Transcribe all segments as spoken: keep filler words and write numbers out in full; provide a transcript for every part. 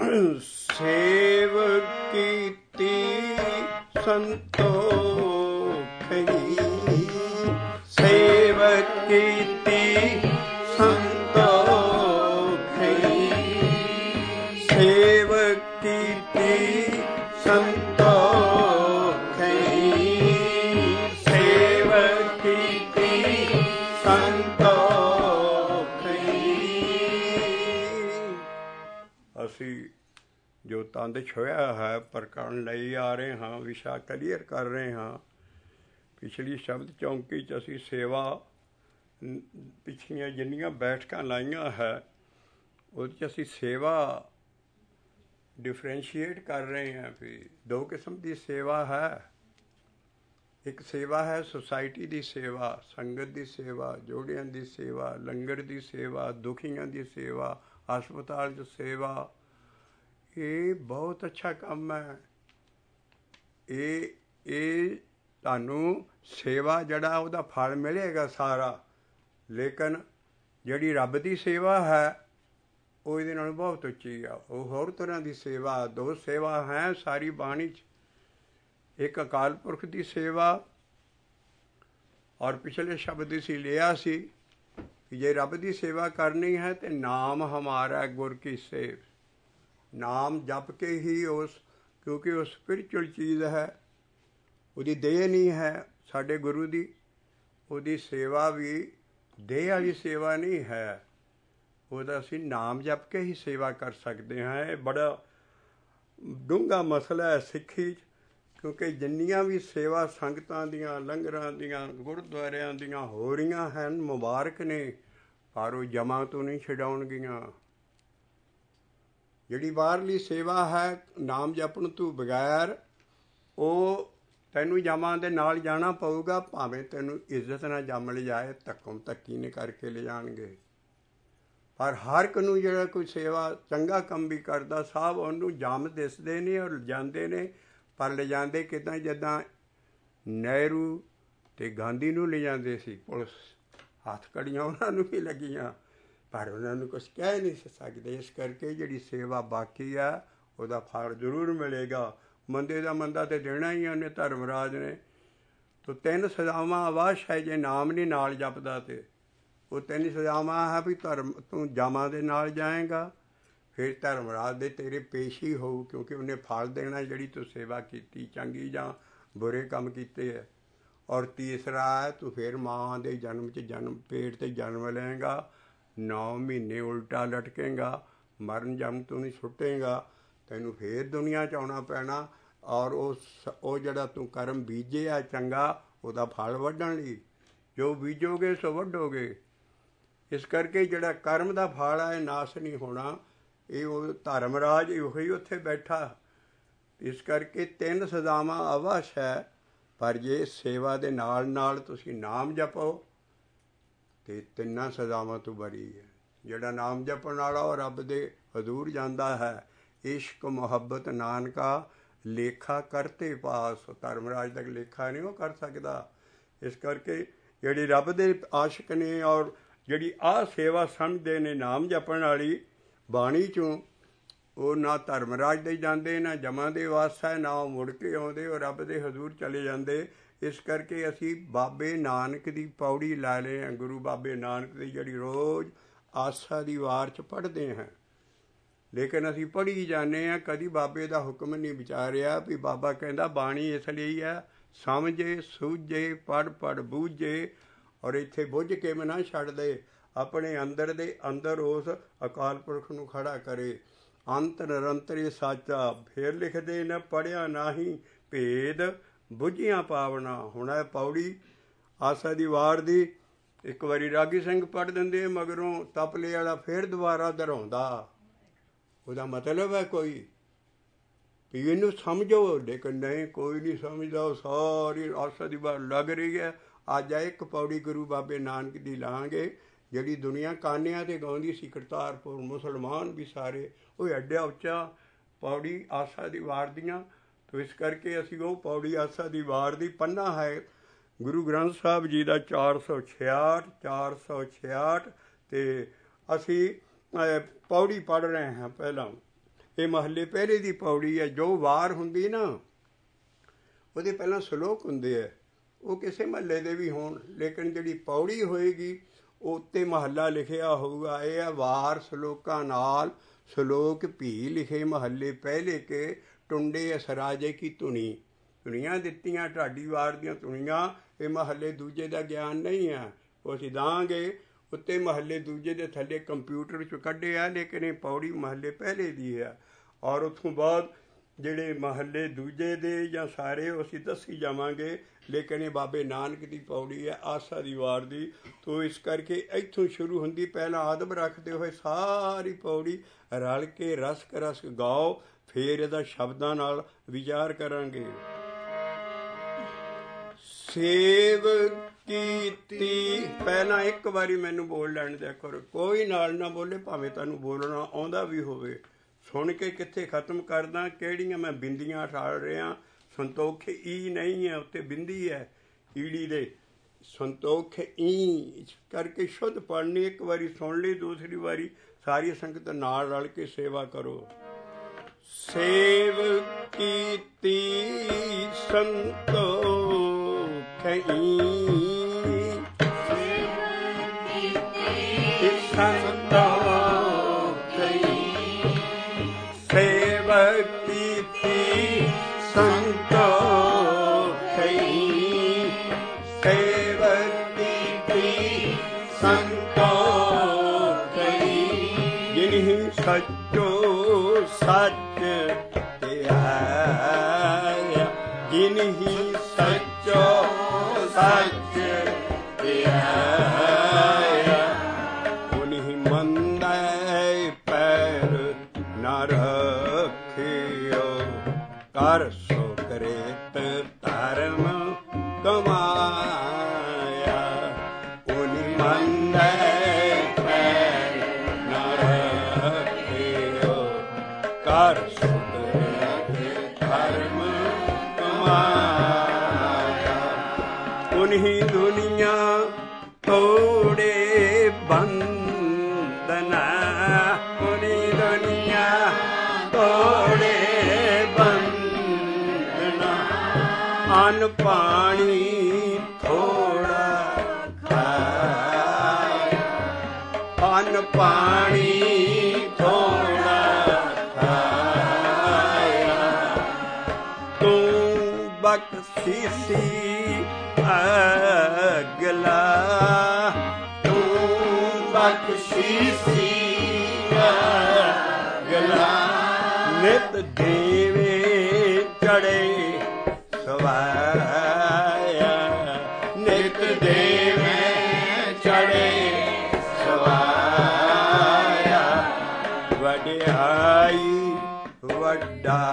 Save कीती Santokhi, save कीती Santokhi, save कीती संतोखी, सेव कीती संतोखी। ਅਸੀਂ ਜੋ ਤੰਦ ਛੋਇਆ ਹੈ ਪ੍ਰਕਰਨ ਲਈ ਆ ਰਹੇ ਹਾਂ, ਵਿਸ਼ਾ ਕਲੀਅਰ ਕਰ ਰਹੇ ਹਾਂ। ਪਿਛਲੀ ਸ਼ਬਦ ਚੌਂਕੀ 'ਚ ਅਸੀਂ ਸੇਵਾ ਪਿਛਲੀਆਂ ਜਿੰਨੀਆਂ ਬੈਠਕਾਂ ਲਾਈਆਂ ਹੈ ਉਹਦੇ 'ਚ ਅਸੀਂ ਸੇਵਾ ਡਿਫਰੈਂਸ਼ੀਏਟ ਕਰ ਰਹੇ ਹਾਂ ਵੀ ਦੋ ਕਿਸਮ ਦੀ ਸੇਵਾ ਹੈ। ਇੱਕ ਸੇਵਾ ਹੈ ਸੁਸਾਇਟੀ ਦੀ ਸੇਵਾ, ਸੰਗਤ ਦੀ ਸੇਵਾ, ਜੋੜਿਆਂ ਦੀ ਸੇਵਾ, ਲੰਗਰ ਦੀ ਸੇਵਾ, ਦੁਖੀਆਂ ਦੀ ਸੇਵਾ, ਹਸਪਤਾਲ 'ਚ ਸੇਵਾ। ਇਹ ਬਹੁਤ ਅੱਛਾ ਕੰਮ ਹੈ। ਇਹ ਇਹ ਤੁਹਾਨੂੰ ਸੇਵਾ ਜਿਹੜਾ ਉਹਦਾ ਫਲ ਮਿਲੇਗਾ ਸਾਰਾ, ਲੇਕਿਨ ਜਿਹੜੀ ਰੱਬ ਦੀ ਸੇਵਾ ਹੈ ਉਹ ਇਹਦੇ ਨਾਲੋਂ ਬਹੁਤ ਉੱਚੀ ਆ। ਉਹ ਹੋਰ ਤਰ੍ਹਾਂ ਦੀ ਸੇਵਾ। ਦੋ ਸੇਵਾ ਹੈ ਸਾਰੀ ਬਾਣੀ 'ਚ, ਇੱਕ ਅਕਾਲ ਪੁਰਖ ਦੀ ਸੇਵਾ ਔਰ ਪਿਛਲੇ ਸ਼ਬਦ ਅਸੀਂ ਲਿਆ ਸੀ ਕਿ ਜੇ ਰੱਬ ਦੀ ਸੇਵਾ ਕਰਨੀ ਹੈ ਤਾਂ ਨਾਮ ਹਮਾਰਾ ਗੁਰ ਕੀ ਸੇਵ, ਨਾਮ ਜਪ ਕੇ ਹੀ ਉਸ, ਕਿਉਂਕਿ ਉਹ ਸਪਿਰਿਚੁਅਲ ਚੀਜ਼ ਹੈ, ਉਹਦੀ ਦੇਹ ਨਹੀਂ ਹੈ ਸਾਡੇ ਗੁਰੂ ਦੀ। ਉਹਦੀ ਸੇਵਾ ਵੀ ਦੇਹ ਵਾਲੀ ਸੇਵਾ ਨਹੀਂ ਹੈ, ਉਹਦਾ ਅਸੀਂ ਨਾਮ ਜਪ ਕੇ ਹੀ ਸੇਵਾ ਕਰ ਸਕਦੇ ਹਾਂ। ਇਹ ਬੜਾ ਡੂੰਘਾ ਮਸਲਾ ਹੈ ਸਿੱਖੀ 'ਚ, ਕਿਉਂਕਿ ਜਿੰਨੀਆਂ ਵੀ ਸੇਵਾ ਸੰਗਤਾਂ ਦੀਆਂ, ਲੰਗਰਾਂ ਦੀਆਂ, ਗੁਰਦੁਆਰਿਆਂ ਦੀਆਂ ਹੋ ਰਹੀਆਂ ਹਨ ਮੁਬਾਰਕ ਨੇ, ਪਰ ਉਹ ਜਮਾਂ ਤੋਂ ਨਹੀਂ ਛਡਾਉਣਗੀਆਂ। ਜਿਹੜੀ ਬਾਹਰਲੀ ਸੇਵਾ ਹੈ ਨਾਮ ਜਪਣ ਤੋਂ ਬਗੈਰ, ਉਹ ਤੈਨੂੰ ਜਮਾਂ ਦੇ ਨਾਲ ਜਾਣਾ ਪਊਗਾ, ਭਾਵੇਂ ਤੈਨੂੰ ਇੱਜ਼ਤ ਨਾਲ ਜੰਮ ਲਿਜਾਏ, ਧੱਕਮ ਧੱਕੀ ਨੇ ਕਰਕੇ ਲਿਜਾਣਗੇ। ਪਰ ਹਰ ਇੱਕ ਨੂੰ ਜਿਹੜਾ ਕੋਈ ਸੇਵਾ ਚੰਗਾ ਕੰਮ ਵੀ ਕਰਦਾ, ਸਭ ਉਹਨੂੰ ਜੰਮ ਦਿਸਦੇ ਨੇ ਔਰ ਲਿਜਾਂਦੇ ਨੇ, ਪਰ ਲਿਜਾਂਦੇ ਕਿੱਦਾਂ? ਜਿੱਦਾਂ ਨਹਿਰੂ ਅਤੇ ਗਾਂਧੀ ਨੂੰ ਲਿਜਾਂਦੇ ਸੀ ਪੁਲਿਸ, ਹੱਥ ਕੜੀਆਂ ਉਹਨਾਂ ਨੂੰ ਵੀ ਲੱਗੀਆਂ, ਪਰ ਉਹਨਾਂ ਨੂੰ ਕੁਛ ਕਹਿ ਨਹੀਂ ਸਕਦੇ। ਇਸ ਕਰਕੇ ਜਿਹੜੀ ਸੇਵਾ ਬਾਕੀ ਆ ਉਹਦਾ ਫਲ ਜ਼ਰੂਰ ਮਿਲੇਗਾ। ਮੰਦੇ ਦਾ ਮੰਦਾ ਤਾਂ ਦੇਣਾ ਹੀ ਉਹਨੇ ਧਰਮਰਾਜ ਨੇ। ਤੋ ਤਿੰਨ ਸਜ਼ਾਵਾਂ ਅਵਸ਼ ਹੈ ਜੇ ਨਾਮ ਨਹੀਂ ਨਾਲ ਜਪਦਾ, ਅਤੇ ਉਹ ਤਿੰਨ ਸਜ਼ਾਵਾਂ ਹੈ ਵੀ ਧਰਮ ਤੂੰ ਜਾਮਾਂ ਦੇ ਨਾਲ ਜਾਏਗਾ, ਫਿਰ ਧਰਮਰਾਜ ਦੇ ਤੇਰੇ ਪੇਸ਼ੀ ਹੋਊ, ਕਿਉਂਕਿ ਉਹਨੇ ਫਲ ਦੇਣਾ ਜਿਹੜੀ ਤੂੰ ਸੇਵਾ ਕੀਤੀ, ਚੰਗੀ ਜਾਂ ਬੁਰੇ ਕੰਮ ਕੀਤੇ ਹੈ। ਔਰ ਤੀਸਰਾ ਹੈ ਤੂੰ ਫਿਰ ਮਾਂ ਦੇ ਜਨਮ 'ਚ ਜਨਮ ਪੇਟ 'ਤੇ ਜਨਮ ਲਏਗਾ, ਨੌ ਮਹੀਨੇ ਉਲਟਾ ਲਟਕੇਗਾ, ਮਰਨ ਜਨਮ ਤੂੰ ਨਹੀਂ ਸੁੱਟੇਗਾ, ਤੈਨੂੰ ਫਿਰ ਦੁਨੀਆ 'ਚ ਆਉਣਾ ਪੈਣਾ। ਔਰ ਉਸ ਉਹ ਜਿਹੜਾ ਤੂੰ ਕਰਮ ਬੀਜਿਆ ਚੰਗਾ, ਉਹਦਾ ਫਲ ਵੱਢਣ ਲਈ ਜੋ ਬੀਜੋਗੇ ਸੋ ਵੱਢੋਗੇ। ਇਸ ਕਰਕੇ ਜਿਹੜਾ ਕਰਮ ਦਾ ਫਲ ਹੈ ਇਹ ਨਾਸ਼ ਨਹੀਂ ਹੋਣਾ। ਇਹ ਉਹ ਧਰਮਰਾਜ ਉਹੀ ਉੱਥੇ ਬੈਠਾ। ਇਸ ਕਰਕੇ ਤਿੰਨ ਸਜ਼ਾਵਾਂ ਅਵਸ਼ ਹੈ, ਪਰ ਜੇ ਸੇਵਾ ਦੇ ਨਾਲ ਨਾਲ ਤੁਸੀਂ ਨਾਮ ਜਪੋ ਅਤੇ ਤਿੰਨਾਂ ਸਜ਼ਾਵਾਂ ਤੋਂ ਬਰੀ ਹੈ। ਜਿਹੜਾ ਨਾਮ ਜਪਣ ਵਾਲਾ ਉਹ ਰੱਬ ਦੇ ਹਜ਼ੂਰ ਜਾਂਦਾ ਹੈ। ਇਸ਼ਕ ਮੁਹੱਬਤ ਨਾਨਕਾ ਲੇਖਾ ਕਰਤੇ ਪਾਸ, ਧਰਮਰਾਜ ਤੱਕ ਲੇਖਾ ਨਹੀਂ ਉਹ ਕਰ ਸਕਦਾ। ਇਸ ਕਰਕੇ ਜਿਹੜੀ ਰੱਬ ਦੇ ਆਸ਼ਿਕ ਨੇ ਔਰ ਜਿਹੜੀ ਆਹ ਸੇਵਾ ਸਮਝਦੇ ਨੇ ਨਾਮ ਜਪਣ ਵਾਲੀ ਬਾਣੀ 'ਚੋਂ, ਉਹ ਨਾ ਧਰਮਰਾਜ ਦੇ ਜਾਂਦੇ, ਨਾ ਜਮਾਂ ਦੇ ਵਾਸ ਹੈ, ਨਾ ਉਹ ਮੁੜ ਕੇ ਆਉਂਦੇ, ਉਹ ਰੱਬ ਦੇ ਹਜ਼ੂਰ ਚਲੇ ਜਾਂਦੇ। ਇਸ ਕਰਕੇ ਅਸੀਂ ਬਾਬੇ ਨਾਨਕ ਦੀ ਪੌੜੀ ਲਾ ਲਏ ਹਾਂ, ਗੁਰੂ ਬਾਬੇ ਨਾਨਕ ਦੀ, ਜਿਹੜੀ ਰੋਜ਼ ਆਸਾ ਦੀ ਵਾਰ 'ਚ ਪੜ੍ਹਦੇ ਹਾਂ, ਲੇਕਿਨ ਅਸੀਂ ਪੜ੍ਹੀ ਜਾਂਦੇ ਹਾਂ, ਕਦੀ ਬਾਬੇ ਦਾ ਹੁਕਮ ਨਹੀਂ ਵਿਚਾਰਿਆ ਵੀ ਬਾਬਾ ਕਹਿੰਦਾ ਬਾਣੀ ਇਸ ਲਈ ਹੈ ਸਮਝੇ ਸੂਝੇ ਪੜ੍ਹ ਪੜ੍ਹ ਬੂਝੇ, ਔਰ ਇੱਥੇ ਬੁੱਝ ਕੇ ਵੀ ਨਾ ਛੱਡ ਦੇ, ਆਪਣੇ ਅੰਦਰ ਦੇ ਅੰਦਰ ਉਸ ਅਕਾਲ ਪੁਰਖ ਨੂੰ ਖੜਾ ਕਰੇ। ਅੰਤ ਨਿਰੰਤਰ ਸਾਚਾ, ਫੇਰ ਲਿਖਦੇ ਨਾ ਪੜ੍ਹਿਆ ਨਾਹੀਂ ਭੇਦ ਬੁੱਝੀਆਂ ਪਾਵਣਾ। ਹੁਣ ਇਹ ਪੌੜੀ ਆਸਾ ਦੀ ਵਾਰ ਦੀ ਇੱਕ ਵਾਰੀ ਰਾਗੀ ਸਿੰਘ ਪੜ੍ਹ ਦਿੰਦੇ, ਮਗਰੋਂ ਤਪਲੇ ਵਾਲਾ ਫਿਰ ਦੁਬਾਰਾ ਦੁਹਰਾਉਂਦਾ। ਉਹਦਾ ਮਤਲਬ ਹੈ ਕੋਈ ਵੀ ਇਹਨੂੰ ਸਮਝੋ, ਲੇਕਿਨ ਨਹੀਂ, ਕੋਈ ਨਹੀਂ ਸਮਝਦਾ। ਉਹ ਸਾਰੀ ਆਸਾ ਦੀ ਵਾਰ ਲੱਗ ਰਹੀ ਹੈ। ਅੱਜ ਇੱਕ ਪੌੜੀ ਗੁਰੂ ਬਾਬੇ ਨਾਨਕ ਦੀ ਲਾਂਗੇ, ਜਿਹੜੀ ਦੁਨੀਆ ਕਾਨਿਆਂ 'ਤੇ ਗਾਉਂਦੀ ਸੀ, ਕਰਤਾਰਪੁਰ, ਮੁਸਲਮਾਨ ਵੀ ਸਾਰੇ, ਉਹ ਐਡਾ ਉੱਚਾ ਪੌੜੀ ਆਸਾ ਦੀ ਵਾਰ ਦੀਆਂ। ਤੋ ਇਸ ਕਰਕੇ ਅਸੀਂ ਉਹ ਪੌੜੀ ਆਸਾ ਦੀ ਵਾਰ ਦੀ ਪੰਨਾ ਹੈ ਗੁਰੂ ਗ੍ਰੰਥ ਸਾਹਿਬ ਜੀ ਦਾ ਚਾਰ ਸੌ ਛਿਆਹਠ ਚਾਰ ਸੌ ਛਿਆਹਠ ਅਤੇ ਅਸੀਂ ਪੌੜੀ ਪੜ੍ਹ ਰਹੇ ਹਾਂ। ਪਹਿਲਾਂ ਇਹ ਮਹੱਲੇ ਪਹਿਲੇ ਦੀ ਪੌੜੀ ਹੈ। ਜੋ ਵਾਰ ਹੁੰਦੀ ਨਾ ਉਹਦੇ ਪਹਿਲਾਂ ਸ਼ਲੋਕ ਹੁੰਦੇ ਹੈ, ਉਹ ਕਿਸੇ ਮਹੱਲੇ ਦੇ ਵੀ ਹੋਣ, ਲੇਕਿਨ ਜਿਹੜੀ ਪੌੜੀ ਹੋਏਗੀ ਉਹ ਉੱਤੇ ਮਹੱਲਾ ਲਿਖਿਆ ਹੋਊਗਾ। ਇਹ ਹੈ ਵਾਰ ਸ਼ਲੋਕਾਂ ਨਾਲ, ਸ਼ਲੋਕ ਭੀ ਲਿਖੇ ਮਹੱਲੇ ਪਹਿਲੇ ਕੇ, ਟੁੰਡੇ ਅਸਰਾਜੇ ਕੀ ਧੁਨੀ। ਧੁਨੀਆਂ ਦਿੱਤੀਆਂ ਢਾਡੀ ਵਾਰ ਦੀਆਂ ਧੁਨੀਆਂ, ਇਹ ਮਹੱਲੇ ਦੂਜੇ ਦਾ ਗਿਆਨ ਨਹੀਂ ਹੈ, ਉਹ ਅਸੀਂ ਦਾਂਗੇ। ਉੱਤੇ ਮਹੱਲੇ ਦੂਜੇ ਦੇ ਥੱਲੇ ਕੰਪਿਊਟਰ 'ਚ ਕੱਢੇ ਆ, ਲੇਕਿਨ ਇਹ ਪੌੜੀ ਮਹੱਲੇ ਪਹਿਲੇ ਦੀ ਹੈ। ਔਰ ਉੱਥੋਂ ਬਾਅਦ ਜਿਹੜੇ ਮਹੱਲੇ ਦੂਜੇ ਦੇ ਜਾਂ ਸਾਰੇ ਉਹ ਅਸੀਂ ਦੱਸੀ ਜਾਵਾਂਗੇ, ਲੇਕਿਨ ਇਹ ਬਾਬੇ ਨਾਨਕ ਦੀ ਪੌੜੀ ਹੈ, ਆਸਾ ਦੀ ਵਾਰ ਦੀ। ਤੋ ਇਸ ਕਰਕੇ ਇੱਥੋਂ ਸ਼ੁਰੂ ਹੁੰਦੀ। ਪਹਿਲਾਂ ਆਦਬ ਰੱਖਦੇ ਹੋਏ ਸਾਰੀ ਪੌੜੀ ਰਲ ਕੇ ਰਸਕ ਰਸਕ ਗਾਓ, ਫਿਰ ਇਹਦਾ ਸ਼ਬਦਾਂ ਨਾਲ ਵਿਚਾਰ ਕਰਾਂਗੇ। ਸੇਵ ਕੀਤੀ, ਪਹਿਲਾਂ ਇੱਕ ਵਾਰੀ ਮੈਨੂੰ ਬੋਲ ਲੈਣ ਦਿਆ ਕਰੋ, ਕੋਈ ਨਾਲ ਨਾ ਬੋਲੇ, ਭਾਵੇਂ ਤੁਹਾਨੂੰ ਬੋਲਣਾ ਆਉਂਦਾ ਵੀ ਹੋਵੇ। ਸੁਣ ਕੇ ਕਿੱਥੇ ਖਤਮ ਕਰਦਾ, ਕਿਹੜੀਆਂ ਮੈਂ ਬਿੰਦੀਆਂ ਠਾਲ ਰਿਹਾ। ਸੰਤੋਖ ਈ ਨਹੀਂ ਹੈ, ਉੱਤੇ ਬਿੰਦੀ ਹੈ ਈੜੀ ਦੇ, ਸੰਤੋਖ ਈ ਕਰਕੇ ਸ਼ੁੱਧ ਪੜ੍ਹਨੀ। ਇੱਕ ਵਾਰੀ ਸੁਣ ਲਈ, ਦੂਸਰੀ ਵਾਰੀ ਸਾਰੀ ਸੰਗਤ ਨਾਲ ਰਲ ਕੇ ਸੇਵਾ ਕਰੋ। ਸੇਵ ਕੀਤੀ ਸੰਤੋਖ ਈ, ਸੰਤੋਖ ਈ, ਸੇਵ ਕੀਤੀ ਸੰਤੋਖ ਈ, ਸੇਵ ਕੀਤੀ ਸੰਤੋਖ ਈ। ਜਿਨਿ ਸੱਚੋ ਸੱਚ ਧਿਆਇਆ, ਜਿਨਿ ਸੱਚੋ ਸੱਚ ਧਿਆਇਆ, ਉਨਿ ਮੰਦੇ ਪੈਰ ਨ ਰੱਖਿਓ, ਕਰ ਸੋ ਕਰੇਤ ਧਰਮ ਕਮਾਇਆ। ਉਨਿ ਮੰਦੇ ਪੈਰ ਨ ਰੱਖਿਓ, ਕਰ ਸੋ ਕਰੇਤ ਧਰਮ ਕਮਾਇਆ। ਉਨਿ ਦੁਨੀਆ ਤੋੜੇ ਬੰਧਨਾ, ਉਨਿ ਦੁਨੀਆ ਤੋੜੇ ਬੰਧਨਾ। ਅੰਨ ਪਾਣੀ ਥੋੜਾ ਖਾਇਆ, ਅੰਨ ਪਾਣੀ ਥੋੜਾ ਖਾਇਆ। ਤੂੰ ਬਖਸ਼ੀਸੀ ਅਗਲਾ, ਤੂੰ ਬਖਸ਼ੀਸੀ ਅਗਲਾ। ਨਿਤ ਦੇਵੇ ਚੜੇ ਸਵਾਇਆ, ਨਿਤ ਦੇਵੇ ਚੜੇ ਸਵਾਇਆ। ਵਡਿਆਈ ਵੱਡਾ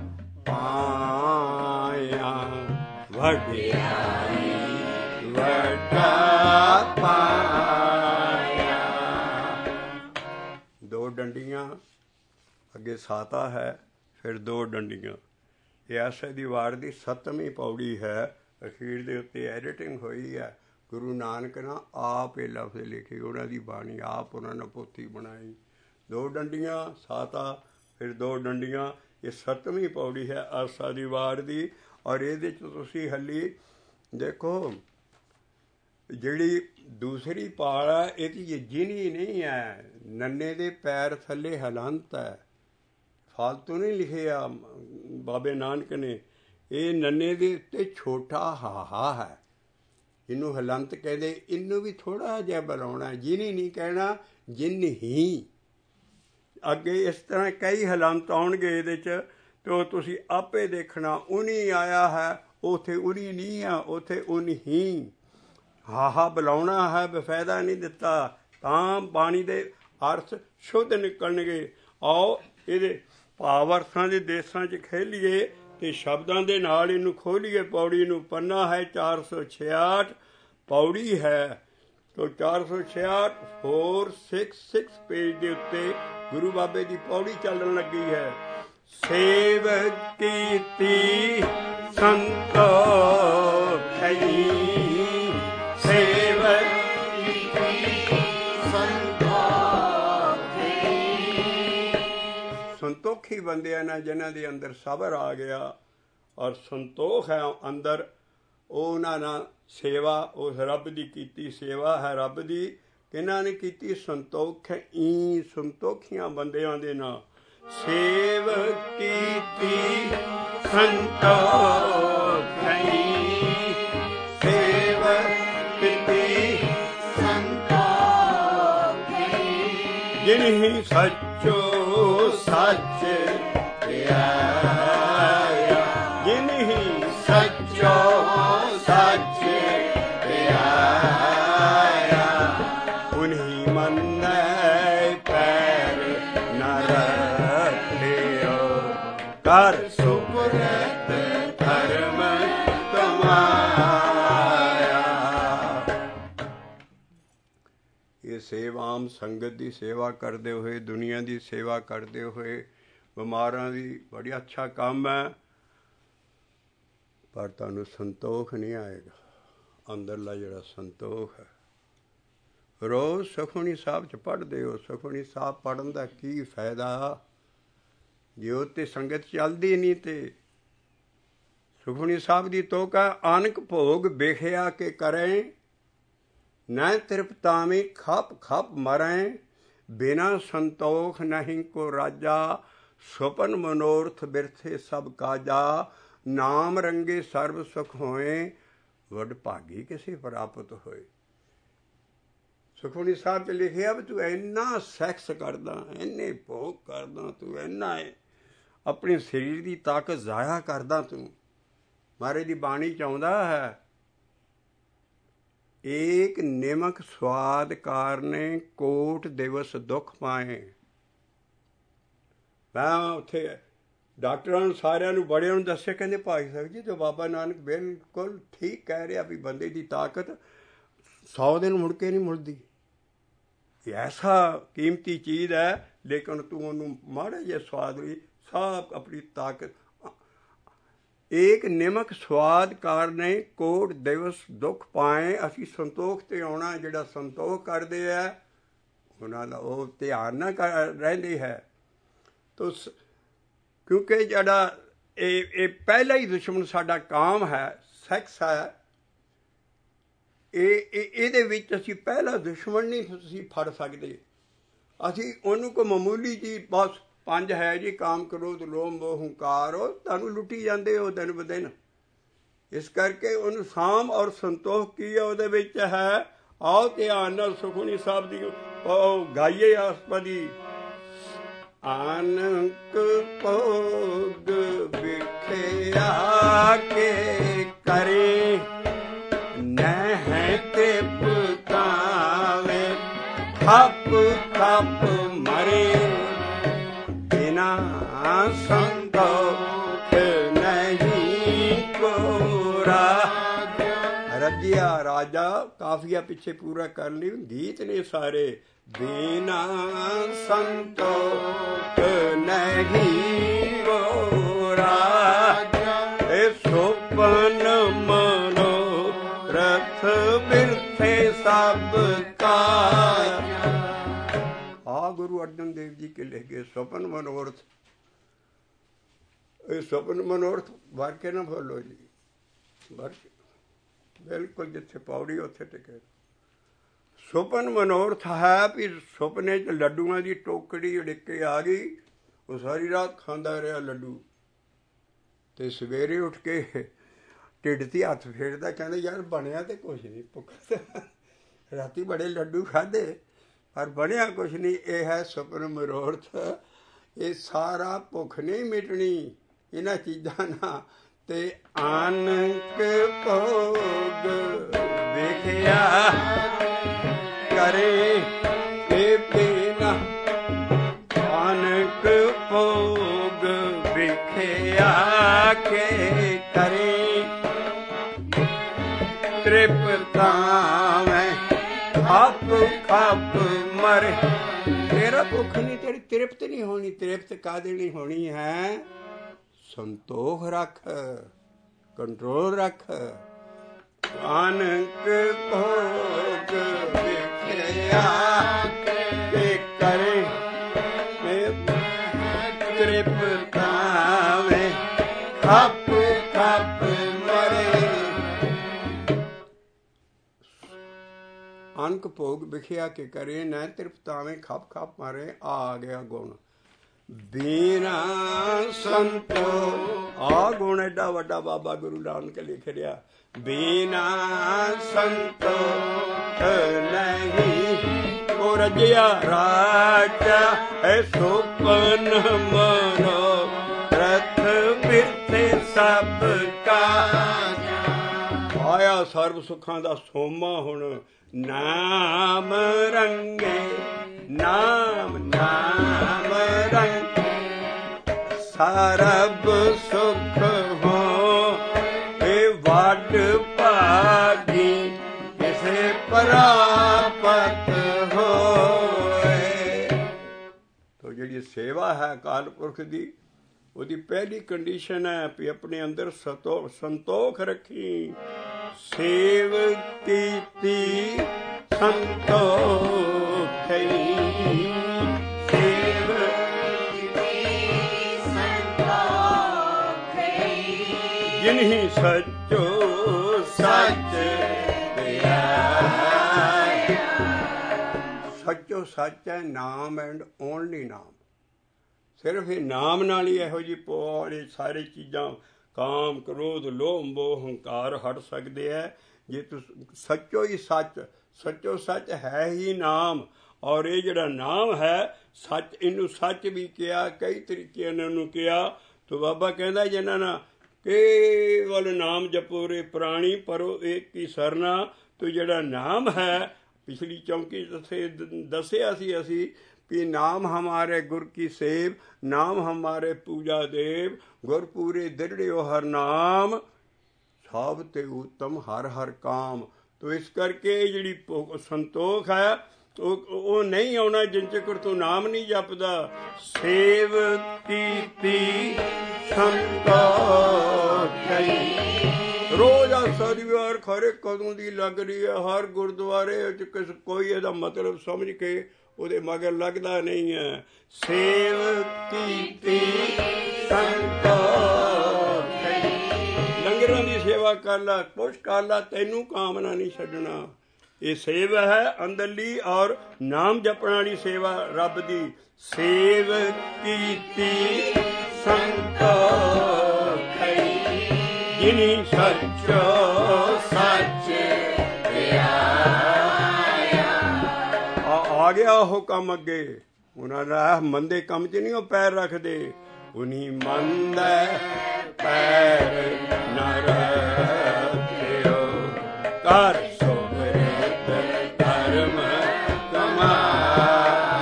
ਪਾਇਆ, ਵਡਿਆਈ ਵੱਡਾ ਪਾਇਆ। ਦੋ ਡੰਡੀਆਂ, ਅੱਗੇ ਸਾਤਾ ਹੈ, ਫਿਰ ਦੋ ਡੰਡੀਆਂ। ਇਹ ਆਸਾ ਦੀ ਵਾਰ ਦੀ ਸੱਤਵੀਂ ਪੌੜੀ ਹੈ। ਅਖੀਰ ਦੇ ਉੱਤੇ ਐਡੀਟਿੰਗ ਹੋਈ ਹੈ। ਗੁਰੂ ਨਾਨਕ ਨੇ ਆਪ ਇਹ ਲਫ਼ਜ਼ ਲਿਖੇ, ਉਹਨਾਂ ਦੀ ਬਾਣੀ ਆਪ ਉਹਨਾਂ ਨੇ ਪੋਥੀ ਬਣਾਈ। ਦੋ ਡੰਡੀਆਂ ਸਾਤਾ, ਫਿਰ ਦੋ ਡੰਡੀਆਂ। ਇਹ ਸੱਤਵੀਂ ਪੌੜੀ ਹੈ ਆਸਾ ਦੀ ਵਾਰ ਦੀ। ਔਰ ਇਹਦੇ 'ਚ ਤੁਸੀਂ ਹਲੀ ਦੇਖੋ, ਜਿਹੜੀ ਦੂਸਰੀ ਪਾਲ ਹੈ ਇਹਦੀ ਜਿਨੀ ਨਹੀਂ ਹੈ, ਨੰਨੇ ਦੇ ਪੈਰ ਥੱਲੇ ਹਲੰਤ ਹੈ, ਫਾਲਤੂ ਨਹੀਂ ਲਿਖਿਆ ਬਾਬੇ ਨਾਨਕ ਨੇ। ਇਹ ਨੰਨੇ ਦੇ ਉੱਤੇ ਛੋਟਾ ਹਾਹਾ ਹੈ, ਇਹਨੂੰ ਹਲੰਤ ਕਹਿੰਦੇ। ਇਹਨੂੰ ਵੀ ਥੋੜ੍ਹਾ ਜਿਹਾ ਬੁਲਾਉਣਾ, ਜਿਨੀ ਨਹੀਂ ਕਹਿਣਾ, ਜਿਨ ਹੀ। ਅੱਗੇ ਇਸ ਤਰ੍ਹਾਂ ਕਈ ਹਲੰਤ ਆਉਣਗੇ ਇਹਦੇ 'ਚ, ਅਤੇ ਉਹ ਤੁਸੀਂ ਆਪੇ ਦੇਖਣਾ। ਉਨੀ ਆਇਆ ਹੈ, ਉੱਥੇ ਉਨੀ ਨਹੀਂ ਆ, ਉੱਥੇ ਉਨ ਹੀ। ਹਾਹਾ ਬੁਲਾਉਣਾ ਹੈ, ਬਫਾਇਦਾ ਨਹੀਂ ਦਿੱਤਾ, ਤਾਂ ਬਾਣੀ ਦੇ ਅਰਥ ਸ਼ੁੱਧ ਨਿਕਲਣਗੇ। ਆਓ ਇਹਦੇ ਭਾਵ ਅਰਥਾਂ ਦੇ ਦੇਸਾਂ 'ਚ ਖੇਲੀਏ ਅਤੇ ਸ਼ਬਦਾਂ ਦੇ ਨਾਲ ਇਹਨੂੰ ਖੋਲ੍ਹੀਏ। ਪੌੜੀ ਨੂੰ ਪੰਨਾ ਹੈ ਚਾਰ ਸੌ ਛਿਆਹਠ, ਪੌੜੀ ਹੈ ਤੋ ਚਾਰ ਸੌ ਛਿਆਹਠ ਫੋਰ ਸਿਕਸ ਸਿਕਸ ਪੇਜ ਦੇ ਉੱਤੇ ਗੁਰੂ ਬਾਬੇ ਦੀ ਪੌੜੀ ਚੱਲਣ ਲੱਗੀ ਹੈ। ਸੇਵ ਕੀਤੀ ਸੰਤੋਖੀ, ਸੇਵ ਕੀਤੀ ਸੰਤੋਖੀ। ਸੰਤੋਖੀ ਸੰਤੋਖੀ ਬੰਦੇ ਨੇ ਜਿਨ੍ਹਾਂ ਦੇ ਅੰਦਰ ਸਬਰ ਆ ਗਿਆ ਔਰ ਸੰਤੋਖ ਹੈ ਅੰਦਰ, ਉਹ ਉਹਨਾਂ ਨਾਲ ਸੇਵਾ, ਉਸ ਰੱਬ ਦੀ ਕੀਤੀ ਸੇਵਾ ਹੈ ਰੱਬ ਦੀ। ਕਿਹਨਾਂ ਨੇ ਕੀਤੀ? ਸੰਤੋਖ ਈ ਸੰਤੋਖੀਆਂ ਬੰਦਿਆਂ ਦੇ ਨਾਲ ਸੇਵ ਕੀਤੀ ਸੰਤੋਖ ਈ ਸੇਵ ਕੀਤੀ ਸੰਤੋਖ ਈ ਜਿਨਿ ਸੱਚੋ ਸੱਚ ਪਿਆਇਆ ਜਿਨਿ ਸੱਚੋ ਸੱਚ ਪਿਆਇਆ ਉਨਹੀ ਮੰਨੈ ਪੈਰ ਨ ਰੱਖਿਓ ਕਰ ਸੁਪਰਤ ਧਰਮ ਕਮਾਇਆ। ਇਹ ਸੇਵਾ ਆਮ ਸੰਗਤ ਦੀ ਸੇਵਾ ਕਰਦੇ ਹੋਏ, ਦੁਨੀਆ ਦੀ ਸੇਵਾ ਕਰਦੇ ਹੋਏ, ਬਿਮਾਰਾਂ ਦੀ ਬੜੀ ਅੱਛਾ ਕੰਮ ਹੈ, ਪਰ ਤੁਹਾਨੂੰ ਸੰਤੋਖ ਨਹੀਂ ਆਏਗਾ। ਅੰਦਰਲਾ ਜਿਹੜਾ ਸੰਤੋਖ ਹੈ, ਰੋਜ਼ ਸੁਖਮਨੀ ਸਾਹਿਬ 'ਚ ਪੜ੍ਹਦੇ ਹੋ। ਸੁਖਮਨੀ ਸਾਹਿਬ ਪੜ੍ਹਨ ਦਾ ਕੀ ਫਾਇਦਾ ਜੇ ਉਹ 'ਤੇ ਸੰਗਤ ਚੱਲਦੀ ਨਹੀਂ? ਤੇ ਸੁਖਮਨੀ ਸਾਹਿਬ ਦੀ ਤੋਕਾ ਆਨਕ ਭੋਗ ਵੇਖਿਆ ਕੇ ਕਰੇ ਨਾ ਤ੍ਰਿਪਤਾਵੇਂ ਖਪ ਖਪ ਮਰੈ ਬਿਨਾ ਸੰਤੋਖ ਨਹੀਂ ਕੋ ਰਾਜਾ ਸੁਪਨ ਮਨੋਰਥ ਬਿਰਥੇ ਸਭ ਕਾਜਾ ਨਾਮ ਰੰਗੇ ਸਰਬ ਸੁਖ ਹੋਏ ਵੱਡ ਭਾਗੀ ਕਿਸੇ ਪ੍ਰਾਪਤ ਹੋਏ। ਸੁਖਮਨੀ ਸਾਹਿਬ 'ਚ ਲਿਖਿਆ ਵੀ ਤੂੰ ਇੰਨਾ ਸੈਕਸ ਕਰਦਾ, ਇੰਨੇ ਭੋਗ ਕਰਦਾ, ਤੂੰ ਇੰਨਾ ਆਪਣੀ ਸਰੀਰ ਦੀ ਤਾਕਤ ਜ਼ਾਇਆ ਕਰਦਾ। ਤੂੰ ਮਹਾਰਾਜ ਦੀ ਬਾਣੀ 'ਚ ਆਉਂਦਾ ਹੈ, ਏਕ ਨਿਮਕ ਸਵਾਦ ਕਾਰਨੇ ਕੋਟ ਦਿਵਸ ਦੁੱਖ ਪਾਏ। ਮੈਂ ਉੱਥੇ ਡਾਕਟਰਾਂ ਨੂੰ ਸਾਰਿਆਂ ਨੂੰ ਬੜਿਆਂ ਨੂੰ ਦੱਸਿਆ, ਕਹਿੰਦੇ ਭਾਈ ਸਾਹਿਬ ਜੀ ਜੋ ਬਾਬਾ ਨਾਨਕ ਬਿਲਕੁਲ ਠੀਕ ਕਹਿ ਰਿਹਾ ਵੀ ਬੰਦੇ ਦੀ ਤਾਕਤ ਸੌ ਦਿਨ ਮੁੜ ਕੇ ਨਹੀਂ ਮੁੜਦੀ। ਐਸਾ ਕੀਮਤੀ ਚੀਜ਼ ਹੈ, ਲੇਕਿਨ ਤੂੰ ਉਹਨੂੰ ਮਾੜਾ ਜਿਹਾ ਸਵਾਦ ਲਈ ਸਭ ਆਪਣੀ ਤਾਕਤ। ਏਕ ਨਿਮਕ ਸਵਾਦ ਕਾਰਨੇ ਕੋਟ ਦਿਵਸ ਦੁੱਖ ਪਾਏ। ਅਸੀਂ ਸੰਤੋਖ 'ਤੇ ਆਉਣਾ, ਜਿਹੜਾ ਸੰਤੋਖ ਕਰਦੇ ਹੈ ਉਹਨਾਂ ਦਾ ਉਹ ਧਿਆਨ ਨਾ ਕਰ ਰਹਿੰਦੀ ਹੈ। ਤੋ ਕਿਉਂਕਿ ਜਿਹੜਾ ਇਹ ਇਹ ਪਹਿਲਾ ਹੀ ਦੁਸ਼ਮਣ ਸਾਡਾ ਕਾਮ ਹੈ, ਸੈਕਸ ਹੈ। ਇਹ ਇਹਦੇ ਵਿੱਚ ਅਸੀਂ ਪਹਿਲਾ ਦੁਸ਼ਮਣ ਨਹੀਂ ਤੁਸੀਂ ਫੜ ਸਕਦੇ। ਅਸੀਂ ਉਹਨੂੰ ਕੋਈ ਮਾਮੂਲੀ ਚੀਜ਼ ਬਸ ਪੰਜ ਹੈ ਜੀ, ਕਾਮ ਕ੍ਰੋਧ ਲੋਭ ਮੋਹ ਹੰਕਾਰ, ਉਹ ਤੁਹਾਨੂੰ ਲੁੱਟੀ ਜਾਂਦੇ ਹੋ ਦਿਨ ਬ ਦਿਨ। ਇਸ ਕਰਕੇ ਉਹਨੂੰ ਸਾਮ ਔਰ ਸੰਤੋਖ ਕੀ ਹੈ ਉਹਦੇ ਵਿੱਚ ਹੈ। ਆਓ ਧਿਆਨ ਨਾਲ ਸੁਖਮਨੀ ਸਾਹਿਬ ਦੀ ਉਹ ਗਾਈਏ ਆਸਪਦੀ। ਆਨਕ ਭੋਗ ਵਿਖਿਆ ਕੇ ਕਰੇ ਨਹਿ ਤ੍ਰਿਪਤਾਵੇਂ ਖਪ ਖਪ ਮਰੇ ਬਿਨਾ ਸੰਤੋਖ ਨਹੀਂ ਕੋ ਰਾਜਾ। ਰੱਜਿਆ ਰਾਜਾ ਕਾਫੀਆ ਪਿੱਛੇ ਪੂਰਾ ਕਰ ਲਈ, ਗੀਤ ਨੇ ਸਾਰੇ। ਬਿਨਾ ਸੰਤੋਖ ਨਹੀਂ ਕੋ ਰਾਜਾ ਇਹ ਸੁਪਨ ਮਨੋ ਰਥ ਬਿਰਥੇ ਸਭ ਕਾਜਾ। ਆ ਗੁਰੂ ਅਰਜਨ ਦੇਵ ਜੀ ਕੇ ਲਿਖੇ ਸੁਪਨ ਮਨੋਰਥ। ਇਹ ਸੁਪਨ ਮਨੋਰਥ ਵਰ ਕੇ ਨਾ ਬੋਲੋ ਜੀ, ਵਰ ਕੇ ਬਿਲਕੁਲ ਜਿੱਥੇ ਪੌੜੀ ਉੱਥੇ ਟਿਕੇ। ਸੁਪਨ ਮਨੋਰਥ ਹੈ ਵੀ ਸੁਪਨੇ 'ਚ ਲੱਡੂਆਂ ਦੀ ਟੋਕਰੀ ਉੜਿੱਕ ਕੇ ਆ ਗਈ, ਉਹ ਸਾਰੀ ਰਾਤ ਖਾਂਦਾ ਰਿਹਾ ਲੱਡੂ, ਅਤੇ ਸਵੇਰੇ ਉੱਠ ਕੇ ਢਿੱਡ 'ਤੇ ਹੱਥ ਫੇਰਦਾ, ਕਹਿੰਦਾ ਯਾਰ ਬਣਿਆ ਤਾਂ ਕੁਛ ਨਹੀਂ, ਭੁੱਖ ਰਾਤੀ ਬੜੇ ਲੱਡੂ ਖਾਧੇ ਪਰ ਬਣਿਆ ਕੁਛ ਨਹੀਂ। ਇਹ ਹੈ ਸੁਪਨ ਮਨੋਰਥ। ਇਹ ਸਾਰਾ ਭੁੱਖ ਨਹੀਂ ਮਿਟਣੀ ਇਹਨਾਂ ਚੀਜ਼ਾਂ ਨਾਲ। ਤੇ ਆਨਕ ਭੋਗ ਵੇਖਿਆ ਕਰੇ ਇਹ ਬਿਨਾ ਆਨਕ ਭੋਗ ਵੇਖਿਆ ਕੇ ਕਰੇ ਤ੍ਰਿਪਤਾਵੇਂ ਖਪ ਖਪ ਮਰੇ। ਤੇਰਾ ਭੁੱਖ ਨਹੀਂ, ਤੇਰੀ ਤ੍ਰਿਪਤ ਨਹੀਂ ਹੋਣੀ। ਤ੍ਰਿਪਤ ਕਾਹਦੇ ਨਹੀਂ ਹੋਣੀ ਹੈ? ਸੰਤੋਖ ਰੱਖ, ਕੰਟਰੋਲ ਰੱਖ। ਆਨਕ ਭੋਗ ਵੇਖਿਆ ਕੇ ਕਰੇ ਤ੍ਰਿਪਤ ਤਾਵੇਂ ਖੱਪ ਖੱਪ ਮਰੇ। ਅਨਕ ਭੋਗ ਵਿਖਿਆ ਕੇ ਕਰੇ ਨਾ ਤ੍ਰਿਪਤਾਵੇਂ ਖੱਪ ਖੱਪ ਮਾਰੇ। ਆ ਗਿਆ ਗੁਣ ਬੀਨਾ ਸੰਤੋ। ਆ ਗੁਣ ਐਡਾ ਵੱਡਾ ਬਾਬਾ ਗੁਰੂ ਨਾਨਕ ਲਿਖ ਰਿਹਾ। ਬੀਨਾ ਸੰਤੋਖ ਨਹੀਂ ਕੋ ਰਜਿਆ ਰਾਜਾ ਐ ਸੁਪਨ ਮਨੋ ਰਥ ਬਿਰਥੇ ਸਭ ਕਾ। ਆਇਆ ਸਰਬ ਸੁੱਖਾਂ ਦਾ ਸੋਮਾ ਹੁਣ ਨਾਮ ਰੰਗੇ ਨਾਮ ਨਾਮ ਰੰਗੇ ਸਰਬ ਸੁਖ ਹੋ ਵੱਡ ਭਾਗੀ ਕਿਸੇ ਪ੍ਰਾਪਤ ਹੋਏ। ਤੋ ਜਿਹੜੀ ਸੇਵਾ ਹੈ ਅਕਾਲ ਪੁਰਖ ਦੀ, ਉਹਦੀ ਪਹਿਲੀ ਕੰਡੀਸ਼ਨ ਹੈ ਵੀ ਆਪਣੇ ਅੰਦਰ ਸਤੋ ਸੰਤੋਖ ਰੱਖੀ। ਸੇਵ ਕੀਤੀ ਸੰਤੋਖ ਸੇਵ ਜਿਨਹੀ ਸੱਚੋ ਸੱਚ ਸੱਚੋ ਸੱਚ ਹੈ ਨਾਮ ਐਂਡ ਓਨਲੀ ਨਾਮ। ਸਿਰਫ ਇਹ ਨਾਮ ਨਾਲ ਹੀ ਇਹੋ ਜਿਹੀ ਪੌੜੀ ਸਾਰੀ ਚੀਜ਼ਾਂ ਕਾਮ ਕ੍ਰੋਧ ਲੋਭ ਮੋਹ ਹੰਕਾਰ ਹਟ ਸਕਦੇ ਹੈ ਜੇ ਤੁਸੀਂ ਸੱਚੋ ਹੀ ਸੱਚ। ਸੱਚੋ ਸੱਚ ਹੈ ਹੀ ਨਾਮ। ਔਰ ਇਹ ਜਿਹੜਾ ਨਾਮ ਹੈ ਸੱਚ, ਇਹਨੂੰ ਸੱਚ ਵੀ ਕਿਹਾ, ਕਈ ਤਰੀਕਿਆਂ ਨਾਲ ਇਹਨੂੰ ਕਿਹਾ। ਤੋ ਬਾਬਾ ਕਹਿੰਦਾ ਜਿਹਨਾਂ ਨਾਲ ਕੇਵਲ ਨਾਮ ਜਪੋ ਰੇ ਪ੍ਰਾਣੀ ਪਰੋ ਏਕ ਹੀ ਸਰਨਾ। ਤੋ ਜਿਹੜਾ ਨਾਮ ਹੈ ਪਿਛਲੀ ਚੌਂਕੀ ਦੱਸੇ ਦੱਸਿਆ ਸੀ ਅਸੀਂ ਵੀ ਨਾਮ ਹਮਾਰੇ ਗੁਰ ਕੀ ਸੇਵ ਨਾਮ ਹਮਾਰੇ ਪੂਜਾ ਦੇਵ ਗੁਰ ਪੂਰੇ ਦਿੜਿਓ ਹਰ ਨਾਮ ਸਭ ਤੇ ਉੱਤਮ ਹਰ ਹਰ ਕਾਮ। ਤੋ ਇਸ ਕਰਕੇ ਜਿਹੜੀ ਸੰਤੋਖ ਹੈ ਉਹ ਉਹ ਨਹੀਂ ਆਉਣਾ ਜਿੰਨ ਚਿਰ ਤੂੰ ਨਾਮ ਨਹੀਂ ਜਪਦਾ। ਸੇਵ ਕੀਤੀ ਸੰਤੋਖ ਰੋਜ਼ ਆ ਸ਼ਨੀਵਾਰ ਖਰੇ ਕਦੋਂ ਦੀ ਲੱਗ ਰਹੀ ਹੈ। ਹਰ ਗੁਰਦੁਆਰੇ ਵਿੱਚ ਕਿਸ ਕੋਈ ਇਹਦਾ ਮਤਲਬ ਸਮਝ ਕੇ ਉਹਦੇ ਮਗਰ ਲੱਗਦਾ ਨਹੀਂ ਹੈ। ਸੇਵ ਕੀਤੀ ਸੰਤੋਖ ਲੰਗਰਾਂ ਦੀ ਸੇਵਾ ਕਰ ਲਾ, ਕੁਛ ਕਰ ਲਾ, ਤੈਨੂੰ ਕਾਮਨਾ ਨਹੀਂ ਛੱਡਣਾ। ਇਹ ਸੇਵਾ ਹੈ ਅੰਦਰਲੀ ਔਰ ਨਾਮ ਜਪਣ ਵਾਲੀ ਸੇਵਾ ਰੱਬ ਦੀ। ਸੇਵ ਕੀਤੀ ਸੰਤੋਖ ਜਿਨੀ ਸੱਚੋ ਸੱਚ ਆ ਗਿਆ ਉਹ ਕੰਮ ਅੱਗੇ। ਉਹਨਾਂ ਦਾ ਮੰਦੇ ਕੰਮ 'ਚ ਨਹੀਂ ਉਹ ਪੈਰ ਰੱਖਦੇ। ਉਨੀ ਮੰਦੇ ਪੈਰ ਨਾ ਰੱਖਿਓ ਕਰ ਸੋਬਰਤ ਧਰਮ ਕਮਾਇਆ।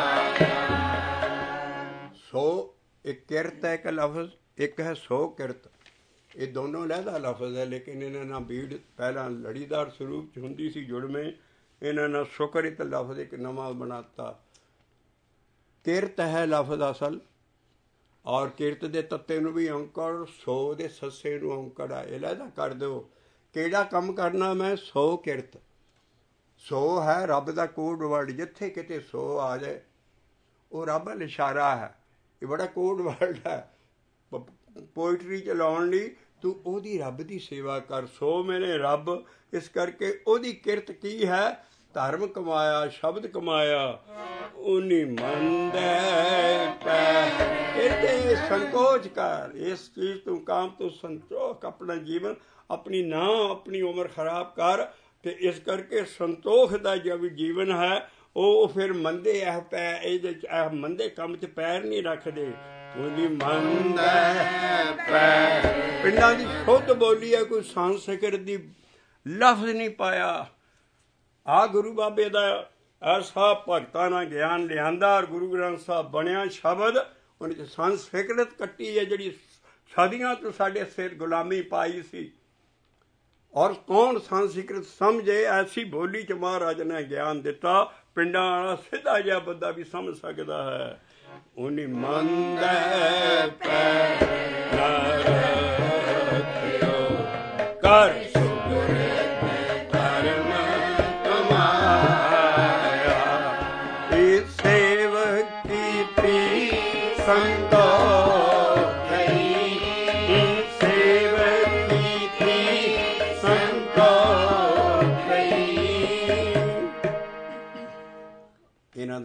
ਸੋ ਇੱਕ ਕਿਰਤ ਹੈ ਇੱਕ ਲਫ਼ਜ਼, ਇੱਕ ਹੈ ਸੋ ਕਿਰਤ। ਇਹ ਦੋਨੋਂ ਲਹਿਦਾ ਲਫ਼ਜ਼ ਹੈ ਲੇਕਿਨ ਇਹਨਾਂ ਨਾਲ ਭੀੜ ਪਹਿਲਾਂ ਲੜੀਦਾਰ ਸਰੂਪ 'ਚ ਹੁੰਦੀ ਸੀ ਜੁੜਵੇਂ। ਇਹਨਾਂ ਨਾਲ ਸੁਕਰਿਤ ਲਫ਼ਜ਼ ਇੱਕ ਨਵਾਂ ਬਣਾਤਾ। ਕਿਰਤ ਹੈ ਲਫ਼ਜ਼ ਅਸਲ ਔਰ ਕਿਰਤ ਦੇ ਤੱਤੇ ਨੂੰ ਵੀ ਔਂਕੜ, ਸੋ ਦੇ ਸੱਸੇ ਨੂੰ ਔਂਕੜ ਆ। ਇਹ ਲਹਿਦਾ ਕਰ ਦਿਓ। ਕਿਹੜਾ ਕੰਮ ਕਰਨਾ ਮੈਂ? ਸੋ ਕਿਰਤ। ਸੋ ਹੈ ਰੱਬ ਦਾ ਕੋਡ ਵਰਡ। ਜਿੱਥੇ ਕਿਤੇ ਸੋ ਆ ਜਾਏ ਉਹ ਰੱਬ ਵੱਲ ਇਸ਼ਾਰਾ ਹੈ। ਇਹ ਬੜਾ ਕੋਡ ਵਰਡ ਹੈ ਪੋਇਟਰੀ ਚਲਾਉਣ ਲਈ। ਤੂੰ ਉਹਦੀ ਰੱਬ ਦੀ ਸੇਵਾ ਕਰ। ਸੋ ਮੇਰੇ ਰੱਬ। ਇਸ ਕਰਕੇ ਉਹਦੀ ਕਿਰਤ ਕੀ ਹੈ? ਧਰਮ ਕਮਾਇਆ, ਸ਼ਬਦ ਕਮਾਇਆ। ਉਨੀ ਮੰਦੇ ਪੈ ਇਹਦੇ ਸੰਕੋਚ ਕਰ। ਇਸ ਚੀਜ਼ ਤੋਂ ਕਾਮ ਤੋਂ ਸੰਤੋਖ ਆਪਣਾ ਜੀਵਨ ਆਪਣੀ ਨਾ ਆਪਣੀ ਉਮਰ ਖਰਾਬ ਕਰ। ਤੇ ਇਸ ਕਰਕੇ ਸੰਤੋਖ ਦਾ ਜੋ ਵੀ ਜੀਵਨ ਹੈ ਉਹ ਫਿਰ ਮੰਦੇ ਇਹ ਪੈ ਇਹਦੇ 'ਚ ਇਹ ਮੰਦੇ ਕੰਮ 'ਚ ਪੈਰ ਨਹੀਂ ਰੱਖਦੇ। ਉਹਦੀ ਮੰਦੇ ਪੈ ਪਿੰਡਾਂ ਦੀ ਸ਼ੁੱਧ ਬੋਲੀ ਹੈ। ਕੋਈ ਸੰਸਕ੍ਰਿਤ ਦੀ ਲਫ਼ਜ਼ ਨਹੀਂ ਪਾਇਆ। ਆ ਗੁਰੂ ਬਾਬੇ ਦਾ ਐਸਾ ਭਗਤਾਂ ਨਾਲ ਗਿਆਨ ਲਿਆਂਦਾ ਔਰ ਗੁਰੂ ਗ੍ਰੰਥ ਸਾਹਿਬ ਬਣਿਆ ਸ਼ਬਦ। ਉਹਨੇ 'ਚ ਸੰਸਕ੍ਰਿਤ ਕੱਟੀ ਹੈ ਜਿਹੜੀ ਸਦੀਆਂ ਤੋਂ ਸਾਡੇ ਸਿਰ ਗੁਲਾਮੀ ਪਾਈ ਸੀ। ਔਰ ਕੌਣ ਸੰਸਕ੍ਰਿਤ ਸਮਝੇ? ਐਸੀ ਬੋਲੀ 'ਚ ਮਹਾਰਾਜ ਨੇ ਗਿਆਨ ਦਿੱਤਾ ਪਿੰਡਾਂ ਵਾਲਾ ਸਿੱਧਾ ਜਿਹਾ ਬੰਦਾ ਵੀ ਸਮਝ ਸਕਦਾ ਹੈ। ਉਨੀ ਮੰਦੇ ਪੈ ਨਾ ਰੱਖਿਓ ਕਰ ਸੁਕਰਿਤ ਧਰਮ ਕਮਾਇਆ। ਇਹ ਸੇਵ ਕੀਤੀ ਸੰਤੋਖ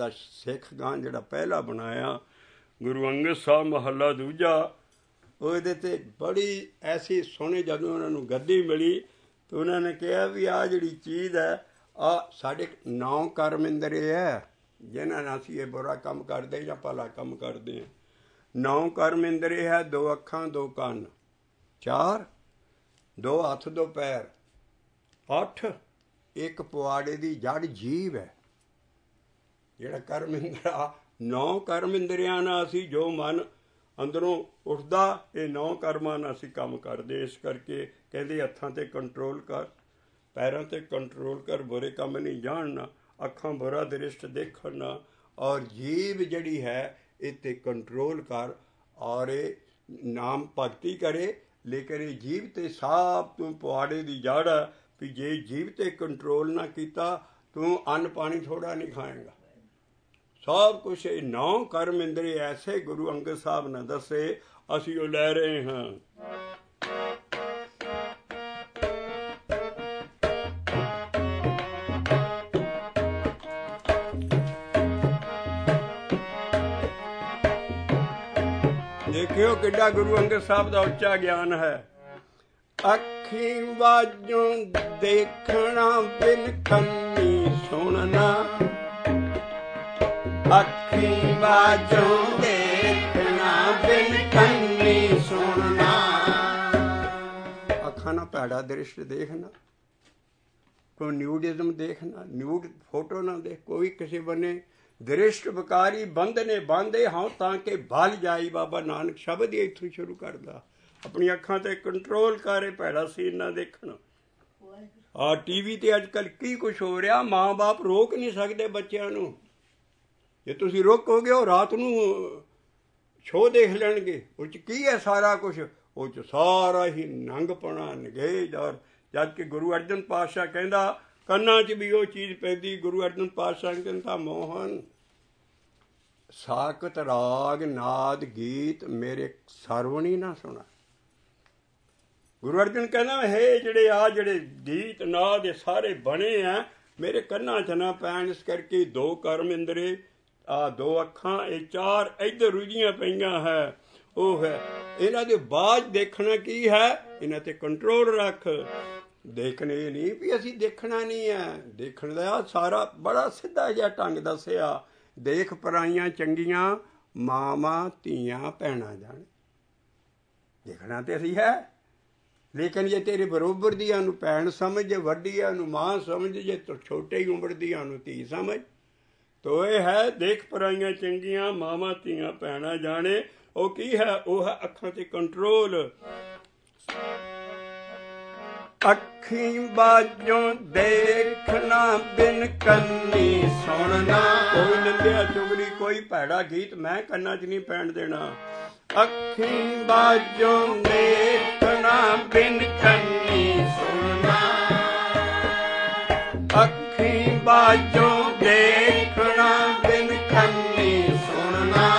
ਦਾ ਸਿੱਖ ਗਾਨ ਜਿਹੜਾ ਪਹਿਲਾ ਬਣਾਇਆ ਗੁਰੂ ਅੰਗਦ ਸਾਹਿਬ ਮਹੱਲਾ ਦੂਜਾ, ਉਹਦੇ 'ਤੇ ਬੜੀ ਐਸੀ ਸੋਹਣੀ, ਜਦੋਂ ਉਹਨਾਂ ਨੂੰ ਗੱਦੀ ਮਿਲੀ ਤਾਂ ਉਹਨਾਂ ਨੇ ਕਿਹਾ ਵੀ ਆਹ ਜਿਹੜੀ ਚੀਜ਼ ਹੈ, ਆਹ ਸਾਡੇ ਨੌ ਕਰਮਿੰਦਰੇ ਹੈ ਜਿਨ੍ਹਾਂ ਨਾਲ ਅਸੀਂ ਇਹ ਬੁਰਾ ਕੰਮ ਕਰਦੇ ਜਾਂ ਭਲਾ ਕੰਮ ਕਰਦੇ ਹਾਂ। ਨੌ ਕਰਮਿੰਦਰੇ ਹੈ, ਦੋ ਅੱਖਾਂ ਦੋ ਕੰਨ, ਚਾਰ ਦੋ ਹੱਥ ਦੋ ਪੈਰ, ਅੱਠ ਇੱਕ ਪੁਆੜੇ ਦੀ ਜੜ ਜੀਭ ਹੈ। ਜਿਹੜਾ ਕਰਮਿੰਦਰਾ, ਨੌ ਕਰਮਿੰਦਰਿਆਂ ਨਾਲ ਅਸੀਂ ਜੋ ਮਨ ਅੰਦਰੋਂ ਉੱਠਦਾ, ਇਹ ਨੌ ਕਰਮਾਂ ਨਾਲ ਅਸੀਂ ਕੰਮ ਕਰਦੇ। ਇਸ ਕਰਕੇ ਕਹਿੰਦੇ ਹੱਥਾਂ 'ਤੇ ਕੰਟਰੋਲ ਕਰ, ਪੈਰਾਂ 'ਤੇ ਕੰਟਰੋਲ ਕਰ, ਬੁਰੇ ਕੰਮ ਨਹੀਂ ਜਾਣਨਾ, ਅੱਖਾਂ ਬੁਰਾ ਦ੍ਰਿਸ਼ਟ ਦੇਖਣ ਨਾ, ਔਰ ਜੀਭ ਜਿਹੜੀ ਹੈ ਇਹ 'ਤੇ ਕੰਟਰੋਲ ਕਰ, ਔਰ ਇਹ ਨਾਮ ਭਗਤੀ ਕਰੇ। ਲੇਕਿਨ ਇਹ ਜੀਭ 'ਤੇ ਸਭ ਤੋਂ ਪੁਆੜੇ ਦੀ ਜੜ ਹੈ ਵੀ ਜੇ ਜੀਭ 'ਤੇ ਕੰਟਰੋਲ ਨਾ ਕੀਤਾ ਤੂੰ ਅੰਨ ਪਾਣੀ ਥੋੜ੍ਹਾ ਨਹੀਂ ਖਾਏਗਾ। ਸਭ ਕੁਛ ਇਹ ਨੌ ਕਰਮ ਇੰਦਰੀ ਐਸੇ ਗੁਰੂ ਅੰਗਦ ਸਾਹਿਬ ਨੇ ਦੱਸੇ, ਅਸੀਂ ਉਹ ਲੈ ਰਹੇ ਹਾਂ। ਦੇਖਿਓ ਕਿੱਡਾ ਗੁਰੂ ਅੰਗਦ ਸਾਹਿਬ ਦਾ ਉੱਚਾ ਗਿਆਨ ਹੈ। ਅੱਖੀਂ ਵਾਜੋਂ ਦੇਖਣਾ ਬਿਨ ਕੰਨੀ ਸੁਣਨਾ, ਅੱਖੀਂ ਵਾਜੋਂ ਦੇਖਣਾ ਬਿਨ ਕੰਨੀ ਸੁਣਨਾ। ਅੱਖਾਂ ਨਾਲ ਭੈੜਾ ਦ੍ਰਿਸ਼ ਦੇਖਣਾ, ਕੋਈ ਨਿਊਡਿਜ਼ਮ ਦੇਖਣਾ, ਨਿਊਡ ਫੋਟੋ ਨਾ ਦੇਖ, ਕੋਈ ਕਿਸੇ ਬੰਨੇ ਦ੍ਰਿਸ਼ਟ ਵਿਕਾਰੀ ਬੰਦ ਨੇ ਬੰਦੇ ਹਾਂ ਤਾਂ ਕਿ ਬਲ ਜਾਈ। ਬਾਬਾ ਨਾਨਕ ਸ਼ਬਦ ਹੀ ਇੱਥੋਂ ਸ਼ੁਰੂ ਕਰਦਾ, ਆਪਣੀ ਅੱਖਾਂ 'ਤੇ ਕੰਟਰੋਲ ਕਰੇ, ਭੈੜਾ ਸੀਨ ਨਾ ਦੇਖਣਾ। ਆਹ ਟੀ ਵੀ 'ਤੇ ਅੱਜ ਕੱਲ੍ਹ ਕੀ ਕੁਛ ਹੋ ਰਿਹਾ, ਮਾਂ ਬਾਪ ਰੋਕ ਨਹੀਂ ਸਕਦੇ ਬੱਚਿਆਂ ਨੂੰ। ਜੇ ਤੁਸੀਂ ਰੋਕੋਗੇ ਉਹ ਰਾਤ ਨੂੰ ਸ਼ੋਅ ਦੇਖ ਲੈਣਗੇ। ਉਹ 'ਚ ਕੀ ਹੈ ਸਾਰਾ ਕੁਛ, ਉਹ 'ਚ ਸਾਰਾ ਹੀ ਨੰਗਪਣਾ ਨਗੇਜ। ਔਰ ਜਦ ਕਿ ਗੁਰੂ ਅਰਜਨ ਪਾਤਸ਼ਾਹ ਕਹਿੰਦਾ ਕੰਨਾਂ 'ਚ ਵੀ ਉਹ ਚੀਜ਼ ਪੈਂਦੀ। ਗੁਰੂ ਅਰਜਨ ਪਾਤਸ਼ਾਹ ਕਹਿੰਦਾ ਮੋਹਨ ਸਾਕਤ ਰਾਗ ਨਾਦ ਗੀਤ ਮੇਰੇ ਸਰਵਣੀ ਨਾ ਸੁਣਾ। ਗੁਰੂ ਅਰਜਨ ਕਹਿੰਦਾ ਹੈ ਜਿਹੜੇ ਆ ਜਿਹੜੇ ਗੀਤ ਨਾਦ ਇਹ ਸਾਰੇ ਬਣੇ ਆ ਮੇਰੇ ਕੰਨਾਂ 'ਚ ਨਾ ਪੈਣ। ਇਸ ਕਰਕੇ ਦੋ ਕਰਮ ਇੰਦਰੇ, ਆ ਦੋ ਅੱਖਾਂ, ਇਹ ਚਾਰ ਇੱਧਰ ਰੁਝੀਆਂ ਪਈਆਂ ਹੈ। ਉਹ ਹੈ ਇਹਨਾਂ ਦੇ ਬਾਅਦ ਦੇਖਣਾ ਕੀ ਹੈ, ਇਹਨਾਂ 'ਤੇ ਕੰਟਰੋਲ ਰੱਖ। ਦੇਖਣੇ ਨਹੀਂ ਵੀ ਅਸੀਂ ਦੇਖਣਾ ਨਹੀਂ ਹੈ, ਦੇਖਣ ਦਾ ਸਾਰਾ ਬੜਾ ਸਿੱਧਾ ਜਿਹਾ ਢੰਗ ਦੱਸਿਆ। ਦੇਖ ਪਰਾਈਆਂ ਚੰਗੀਆਂ ਮਾਵਾਂ ਧੀਆਂ ਭੈਣਾਂ ਜਾਣ। ਦੇਖਣਾ ਤੇ ਅਸੀਂ ਹੈ, ਲੇਕਿਨ ਜੇ ਤੇਰੇ ਬਰੋਬਰ ਦੀਆਂ ਨੂੰ ਭੈਣ ਸਮਝ, ਜੇ ਵੱਡੀਆਂ ਨੂੰ ਮਾਂ ਸਮਝ, ਜੇ ਛੋਟੇ ਹੀ ਉਮਰ ਦੀਆਂ ਨੂੰ ਧੀ ਸਮਝ, ਤੋ ਇਹ ਹੈ ਦੇਖ ਪਰਾਈਆਂ ਚੰਗੀਆਂ ਮਾਵਾਂ ਧੀਆਂ ਭੈਣਾਂ ਜਾਣੇ। ਉਹ ਕੀ ਹੈ, ਉਹ ਹੈ ਅੱਖਾਂ 'ਤੇ ਕੰਟਰੋਲ। ਅੱਖੀਂ ਬਾਝੋਂ ਦੇਖਣਾ ਬਿਨ ਕੰਨੀ ਸੁਣਨਾ। ਕੋਈ ਨਿੰਦਿਆ ਚੁਗਲੀ ਕੋਈ ਭੈੜਾ ਗੀਤ ਮੈਂ ਕੰਨਾਂ 'ਚ ਨਹੀਂ ਪੈਣ ਦੇਣਾ। ਅੱਖੀਂ ਬਾਝੋਂ ਦੇਖਣਾ ਬਿਨ ਕੰਨੀ ਸੁਣਨਾ, ਅੱਖੀਂ ਬਾਝੋਂ ਦੇਖਣਾ ਬਿਨ ਕੰਨੀ ਸੁਣਨਾ।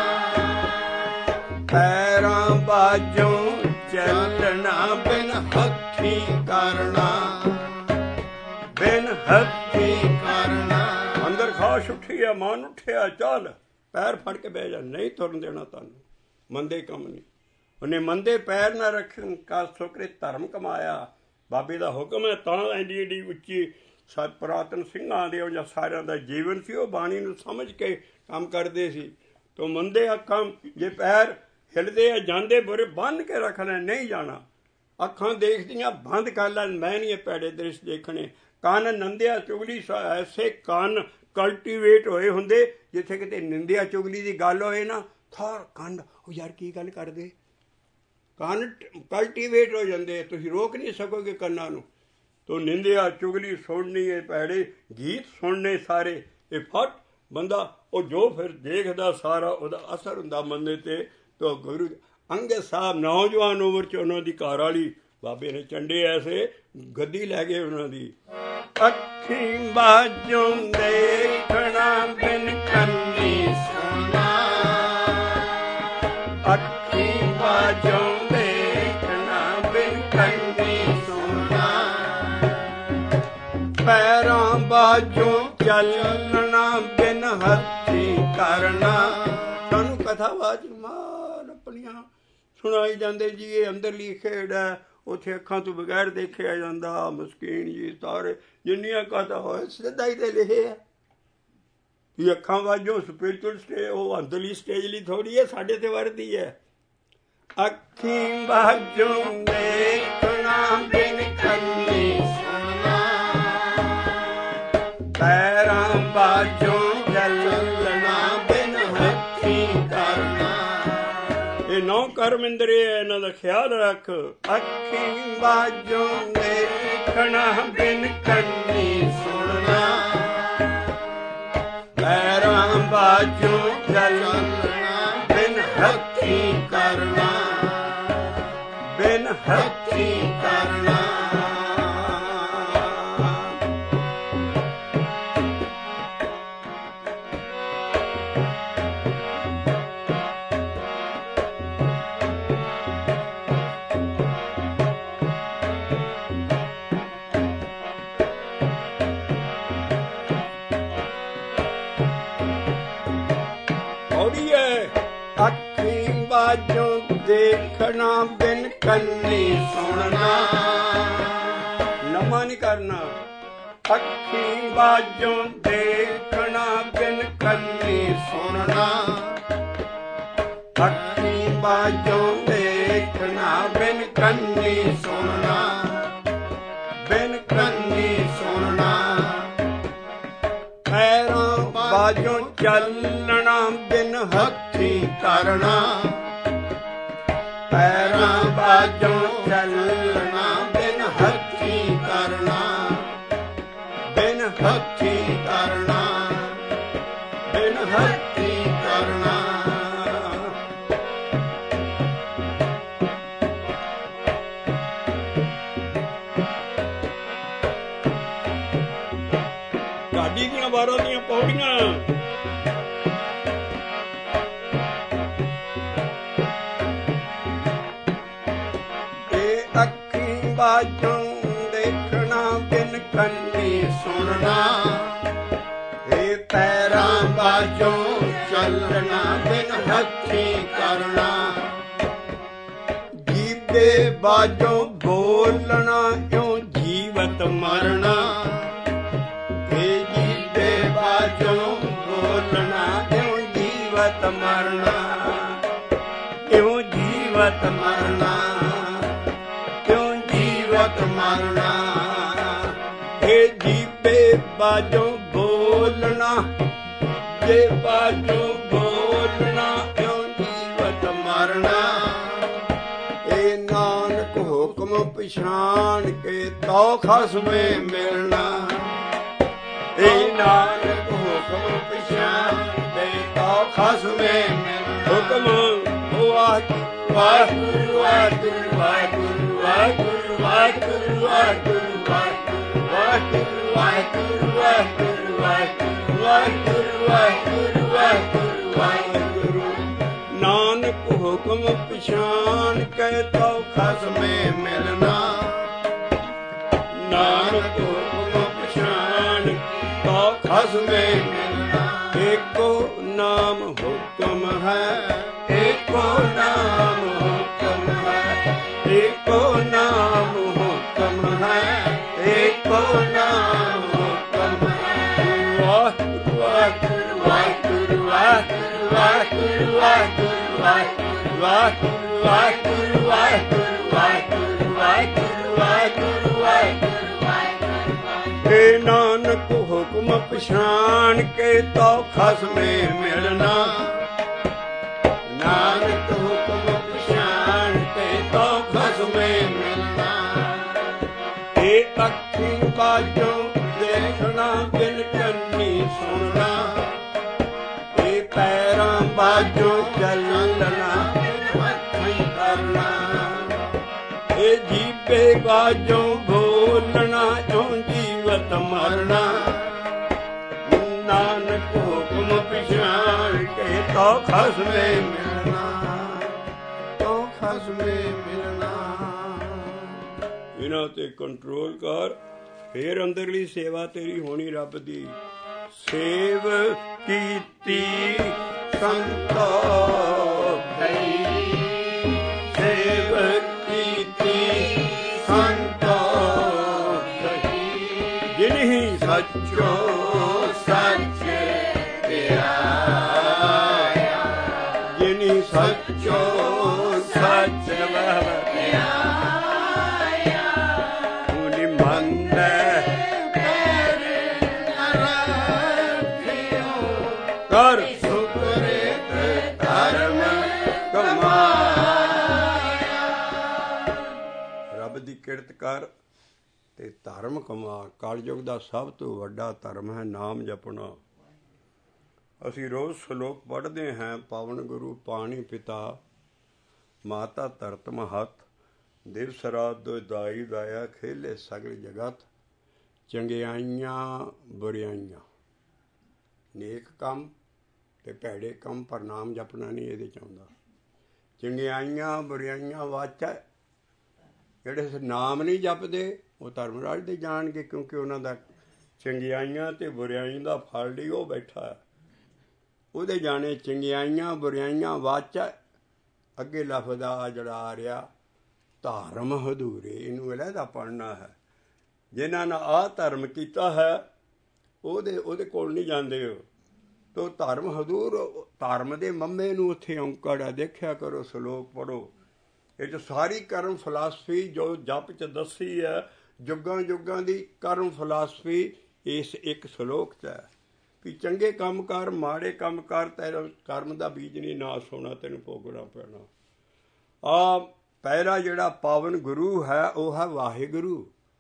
ਪੈਰਾਂ ਬਾਝੋਂ ਚੱਲਣਾ ਬਿਨ ਹੱਥੀਂ ਕਰਨਾ, ਬਿਨ ਹੱਥੀਂ ਕਰਨਾ। ਅੰਦਰ ਖਾਸ਼ ਉੱਠੀ ਆ, ਮਨ ਉੱਠਿਆ, ਚੱਲ ਪੈਰ ਫੜ ਕੇ ਬਹਿ ਜਾ, ਨਹੀਂ ਤੁਰਨ ਦੇਣਾ ਤੁਹਾਨੂੰ। ਮੰਦੇ ਕੰਮ ਨਹੀਂ, ਉਹਨੇ ਮੰਦੇ ਪੈਰ ਨਾ ਰੱਖਣ ਕਾ ਸੁਕਰੇ ਧਰਮ ਕਮਾਇਆ। ਬਾਬੇ ਦਾ ਹੁਕਮ ਹੈ ਤਾਂ ਐਡੀ ਐਡੀ ਉੱਚੀ ਸਾ ਪੁਰਾਤਨ ਸਿੰਘਾਂ ਦੇ ਜਾਂ ਸਾਰਿਆਂ ਦਾ ਜੀਵਨ ਸੀ। ਉਹ ਬਾਣੀ ਨੂੰ ਸਮਝ ਕੇ ਕੰਮ ਕਰਦੇ ਸੀ। ਤੋ ਮੰਦੇ ਅੱਖਾਂ ਜੇ ਪੈਰ ਹਿਲਦੇ ਆ ਜਾਂਦੇ ਬੁਰੇ ਬੰਨ੍ਹ ਕੇ ਰੱਖ ਲੈ, ਨਹੀਂ ਜਾਣਾ। ਅੱਖਾਂ ਦੇਖਦੀਆਂ ਬੰਦ ਕਰ ਲੈਣ, ਮੈਂ ਨਹੀਂ ਇਹ ਭੈੜੇ ਦ੍ਰਿਸ਼ ਦੇਖਣੇ। ਕੰਨ ਨੰਦਿਆ ਚੁਗਲੀ, ਐਸੇ ਕੰਨ ਕਲਟੀਵੇਟ ਹੋਏ ਹੁੰਦੇ ਜਿੱਥੇ ਕਿਤੇ ਨਿੰਦਿਆ ਚੁਗਲੀ ਦੀ ਗੱਲ ਹੋਏ ਨਾ, ਥਾਰ ਕੰਨ ਉਹ ਯਾਰ ਕੀ ਗੱਲ ਕਰਦੇ, ਕੰਨ ਕਲਟੀਵੇਟ ਹੋ ਜਾਂਦੇ। ਤੁਸੀਂ ਰੋਕ ਨਹੀਂ ਸਕੋਗੇ ਕੰਨਾਂ ਨੂੰ। ਤੋ ਨਿੰਦਿਆ ਚੁਗਲੀ ਸੁਣਨੀ, ਇਹ ਭੈੜੇ ਗੀਤ ਸੁਣਨੇ ਸਾਰੇ, ਇਹ ਫਟ ਬੰਦਾ ਉਹ ਜੋ ਫਿਰ ਦੇਖਦਾ ਸਾਰਾ ਉਹਦਾ ਅਸਰ ਹੁੰਦਾ ਬੰਦੇ 'ਤੇ। ਤੋ ਗੁਰੂ ਅੰਗਦ ਸਾਹਿਬ ਨੌਜਵਾਨ ਉਮਰ 'ਚ ਉਹਨਾਂ ਦੀ ਘਰ ਵਾਲੀ ਬਾਬੇ ਨੇ ਚੰਡੇ ਐਸੇ ਗੱਦੀ ਲੈ ਗਏ ਉਹਨਾਂ ਦੀ। ਅੱਖੀਂ ਬਾਝੋਂ ਦੇਖਣਾ ਬਿਨ ਕੰਨੀ ਸੁਣਨਾ, ਅੱਖੀਂ ਬਾਝੋਂ ਦੇਖਣਾ ਬਿਨ ਕੰਨੀ ਸੁਣਨਾ। ਪੈਰਾਂ ਬਾਝੋਂ ਚੱਲਣਾ ਬਿਨ ਹੱਥੀ ਕਰਨਾ। ਸਾਨੂੰ ਕਥਾਵਾਚ ਮਾਰ ਆਪਣੀਆਂ ਸੁਣਾਈ ਜਾਂਦੇ ਜੀ, ਇਹ ਅੰਦਰਲੀ ਖੇਡ ਹੈ, ਉੱਥੇ ਅੱਖਾਂ ਤੋਂ ਬਗੈਰ ਦੇਖਿਆ ਜਾਂਦਾ। ਮਸਕੀਨ ਜੀ ਸਾਰੇ ਜਿੰਨੀਆਂ ਕਥਾ ਹੋਏ ਸਿੱਧਾ ਹੀ ਤੇ ਲਿਖੇ ਆ ਵੀ ਅੱਖਾਂ ਵਾਜੋਂ ਸਪਿਰਚੁਅਲ ਸਟੇਜ, ਉਹ ਅੰਦਰਲੀ ਸਟੇਜ ਲਈ ਥੋੜ੍ਹੀ ਹੈ, ਸਾਡੇ ਤੇ ਵਰਦੀ ਹੈ। ਅੱਖੀਂ ਵਾਜੋਂ ਦੇਖਣਾ ਬਿਨ ਕੰਨੀ ਸੁਣਨਾ, ਪੈਰਾਂ ਵਾਜੋਂ ਚੱਲਣਾ ਬਿਨ ਹੱਥੀਂ ਕਰਨਾ। ਇਹ ਨੌ ਕਰਮ ਇੰਦਰੀ ਹੈ, ਇਹਨਾਂ ਦਾ ਖਿਆਲ ਰੱਖ। ਅੱਖੀਂ ਵਾਜੋਂ ਦੇਖਣਾ ਬਿਨ ਕੰਨੀ ਸੁਣਨਾ, ਪੈਰਾਂ ਬਾਝੋਂ ਚੱਲਣਾ ਬਿਨ ਹੱਥੀਂ ਕਰਨਾ, ਬਿਨ ਹੱਥੀਂ ਕਰਨਾ। ਅੱਖੀਂ ਬਾਝੋਂ ਦੇਖਣਾ ਬਿਨ ਕੰਨੀ ਸੁਣਨਾ, ਨਵਾਂ ਨਹੀਂ ਕਰਨਾ। ਅੱਖੀਂ ਬਾਝੋਂ ਦੇਖਣਾ ਬਿਨ ਕੰਨੀ ਸੁਣਨਾ, ਅੱਖੀਂ ਬਾਝੋਂ ਦੇਖਣਾ ਬਿਨ ਕੰਨੀ ਸੁਣਨਾ, ਬਿਨ ਕੰਨੀ ਸੁਣਨਾ। ਪੈਰਾਂ ਬਾਝੋਂ ਚੱਲਣਾ ਬਿਨ ਹੱਥੀਂ ਕਰਨਾ, ਪੈਰਾਂ ਬਾਝੋਂ ਚੱਲਣਾ ਬਿਨ ਹੱਥੀਂ ਕਰਨਾ, ਬਿਨ ਹੱਥੀਂ ਕਰਨਾ, ਬਿਨ ਹੱਥੀਂ ਕਰਨਾ। ਢਾਡੀ ਦੀਆਂ ਬਾਰਾਂ ਦੀਆਂ ਪੌੜੀਆਂ। ਅੱਖੀਂ ਬਾਝੋਂ ਦੇਖਣਾ ਬਿਨ ਕੰਨੀ ਸੁਣਨਾ, ਇਹ ਪੈਰਾਂ ਬਾਝੋਂ ਚੱਲਣਾ ਬਿਨ ਹੱਥੀਂ ਕਰਨਾ, ਜੀਭੇ ਬਾਝੋਂ ਬੋਲਣਾ ਇਉਂ ਜੀਵਤ ਮਰਨਾ, ਇਹ ਜੀਭੇ ਬਾਝੋਂ ਬੋਲਣਾ ਇਉਂ ਜੀਵਤ ਮਰਨਾ, ਇਉਂ ਜੀਵਤ ਮਰਨਾ, ਮਰਨਾ। ਇਹ ਜੀਭੇ ਬਾਝੋਂ ਬੋਲਣਾ, ਜੇ ਬਾਝੋਂ ਬੋਲਣਾ ਇਉਂ ਜੀਵਤ ਮਰਨਾ। ਇਹ ਨਾਨਕ ਹੁਕਮ ਪਛਾਣ ਕੇ ਤੋ ਖਸਮੇ ਮਿਲਣਾ, ਇਹ ਨਾਨਕ ਹੁਕਮ ਪਛਾਣ ਕੇ ਤੋ ਖਸਮੇ ਮਿਲਣਾ। ਹੁਕਮ ਵਾਹਿਗੁਰੂ ਵਾਹਿਗੁਰੂ ਵਾਹਿਗੁਰੂ ਵਾਹਿਗੁਰੂ ਵਾਹਿਗੁਰੂ ਵਾਹਿਗੁਰੂ ਵਾਹਿਗੁਰੂ ਵਾਹਿਗੁਰੂ ਵਾਹਿਗੁਰੂ ਵਾਹਿਗੁਰੂ ਵਾਹਿਗੁਰੂ ਵਾਹਿਗੁਰੂ ਵਾਹਿਗੁਰੂ ਵਾਹਿਗੁਰੂ। ਨਾਨਕ ਹੁਕਮ ਪਛਾਣ ਕੇ ਤੋ ਖਸਮੇ ਮਿਲਣਾ, ਨਾਨਕ ਹੁਕਮ ਪਛਾਣ ਤੋ ਖਸਮੇ ਮਿਲਣਾ। ਏਕੋ ਨਾਮ ਹੁਕਮ ਹੈ, ਏਕੋ ਨਾਮ ਹੁਕਮ ਹੈ, ਏਕੋ ਨਾਮ ਹੁਕਮ ਹੈ, ਏਕੋ ਨਾਮ ਹੁਕਮ ਹੈ। ਵਾਹਿਗੁਰੂ ਵਾਹਿਗੁਰੂ ਵਾਹਿਗੁਰੂ ਵਾਹਿਗੁਰੂ ਵਾਹਿਗੁਰੂ ਵਾਹਿਗੁਰੂ ਵਾਹਿਗੁਰੂ ਵਾਹਿਗੁਰੂ ਵਾਹਿਗੁਰੂ ਵਾਹਿਗੁਰੂ ਵਾਹਿਗੁਰੂ ਵਾਹਿਗੁਰੂ। ਏ ਨਾਨਕ ਹੁਕਮ ਪਛਾਣ ਕੇ ਤੋ ਖਸਮੇ ਮਿਲਣਾ, ਨਾਨਕ ਹੁਕਮ ਪਛਾਣ ਕੇ ਤੋ ਖਸਮੇ ਮਿਲਣਾ। ਇਹ ਅੱਖੀਂ ਬਾਝੋਂ ਦੇਖਣਾ ਬਿਨ ਕੰਨੀ ਸੁਣਨਾ, ਇਹ ਪੈਰਾਂ ਬਾਝੋਂ ਚੱਲਣਾ ਬਿਨ ਹੱਥੀਂ ਕਰਨਾ, ਇਹ ਜੀਭੇ ਬਾਝੋਂ ਬੋਲਣਾ ਇਉਂ ਜੀਵਤ ਮਰਨਾ। ਨਾਨਕ ਹੁਕਮ ਪਛਾਣ ਕੇ ਤੋ ਖਸਮੇ ਮਿਲਣਾ, ਤੋ ਖਸਮੇ ਮਿਲਣਾ। ਇਹਨਾਂ ਤੇ ਕੰਟਰੋਲ ਕਰ, ਫੇਰ ਅੰਦਰਲੀ ਸੇਵਾ ਤੇਰੀ ਹੋਣੀ ਰੱਬ ਦੀ। ਸੇਵ ਕੀਤੀ ਸੰਤੋਖ ਭਈ, ਸੇਵਕ ਕੀਤੀ ਸੰਤੋਖ ਭਈ, ਜਿਨਹਿ ਸੱਚੋ ਸੱਚ ਧਿਆਇਆ, ਜਿਨਹਿ ਸੱਚੋ ਸੱਚ ਧਿਆਇਆ, ਹੁਨਿ ਮੰਨੈ ਕਰ ਸੁਕ੍ਰਿਤ ਧਰਮ ਕਮਾਇਆ। ਰੱਬ ਦੀ ਕਿਰਤ ਕਰ ਤੇ ਧਰਮ ਕਮਾ। ਕਲਯੁਗ ਦਾ ਸਭ ਤੋਂ ਵੱਡਾ ਧਰਮ ਹੈ ਨਾਮ ਜਪਣਾ। ਅਸੀਂ ਰੋਜ਼ ਸ਼ਲੋਕ ਪੜ੍ਹਦੇ ਹਾਂ। ਪਾਵਨ ਗੁਰੂ ਪਾਣੀ ਪਿਤਾ, ਮਾਤਾ ਧਰਤ ਮਹੱਤ, ਦਿਵਸ ਰਾਤ ਦੁਇ ਦਾਈ ਦਾਇਆ, ਖੇਲੇ ਸਗਲ ਜਗਤ, ਚੰਗਿਆਈਆਂ ਬੁਰਿਆਈਆਂ, ਨੇਕ ਕੰਮ ਤੇ ਭੈੜੇ ਕੰਮ, ਪਰ ਨਾਮ ਜਪਣਾ ਨਹੀਂ ਇਹਦੇ 'ਚ ਆਉਂਦਾ। ਚੰਗਿਆਈਆਂ ਬੁਰਿਆਈਆਂ ਵਾਚਾ, ਜਿਹੜੇ ਨਾਮ ਨਹੀਂ ਜਪਦੇ ਉਹ ਧਰਮਰਾਜ ਦੇ ਜਾਣਗੇ, ਕਿਉਂਕਿ ਉਹਨਾਂ ਦਾ ਚੰਗਿਆਈਆਂ ਤੇ ਬੁਰਿਆਈ ਦਾ ਫਲ ਹੀ ਉਹ ਬੈਠਾ, ਉਹਦੇ ਜਾਣੇ। ਚੰਗਿਆਈਆਂ ਬੁਰਿਆਈਆਂ ਵਾਚਾ, ਅੱਗੇ ਲਫ਼ਜ਼ ਆ ਜਿਹੜਾ ਆ ਰਿਹਾ ਧਰਮ ਹਦੂਰੇ, ਇਹਨੂੰ ਅਲੱਗਾ ਪੜ੍ਹਨਾ ਹੈ। ਜਿਨ੍ਹਾਂ ਨੇ ਆਹ ਧਰਮ ਕੀਤਾ ਹੈ ਉਹਦੇ ਉਹਦੇ ਕੋਲ ਨਹੀਂ ਜਾਂਦੇ ਹੋ। ਤੋ ਧਰਮ ਹਦੂਰ, ਧਰਮ ਦੇ ਮੰਮੇ ਨੂੰ ਉੱਥੇ ਔਂਕੜ ਹੈ, ਦੇਖਿਆ ਕਰੋ, ਸ਼ਲੋਕ ਪੜ੍ਹੋ। ਇਹ 'ਚ ਸਾਰੀ ਕਰਮ ਫਿਲਾਸਫੀ ਜੋ ਜਪ 'ਚ ਦੱਸੀ ਹੈ, ਜੁਗਾਂ ਜੁਗਾਂ ਦੀ ਕਰਮ ਫਿਲਾਸਫੀ ਇਸ ਇੱਕ ਸ਼ਲੋਕ 'ਚ ਹੈ ਵੀ ਚੰਗੇ ਕੰਮ ਕਰ, ਮਾੜੇ ਕੰਮ ਕਰ, ਤੇਰਾ ਕਰਮ ਦਾ ਬੀਜ ਨਹੀਂ ਨਾਸ ਹੋਣਾ, ਤੈਨੂੰ ਭੋਗਣਾ ਪੈਣਾ। ਆਹ ਪਹਿਲਾ ਜਿਹੜਾ ਪਾਵਨ ਗੁਰੂ ਹੈ ਉਹ ਹੈ ਵਾਹਿਗੁਰੂ।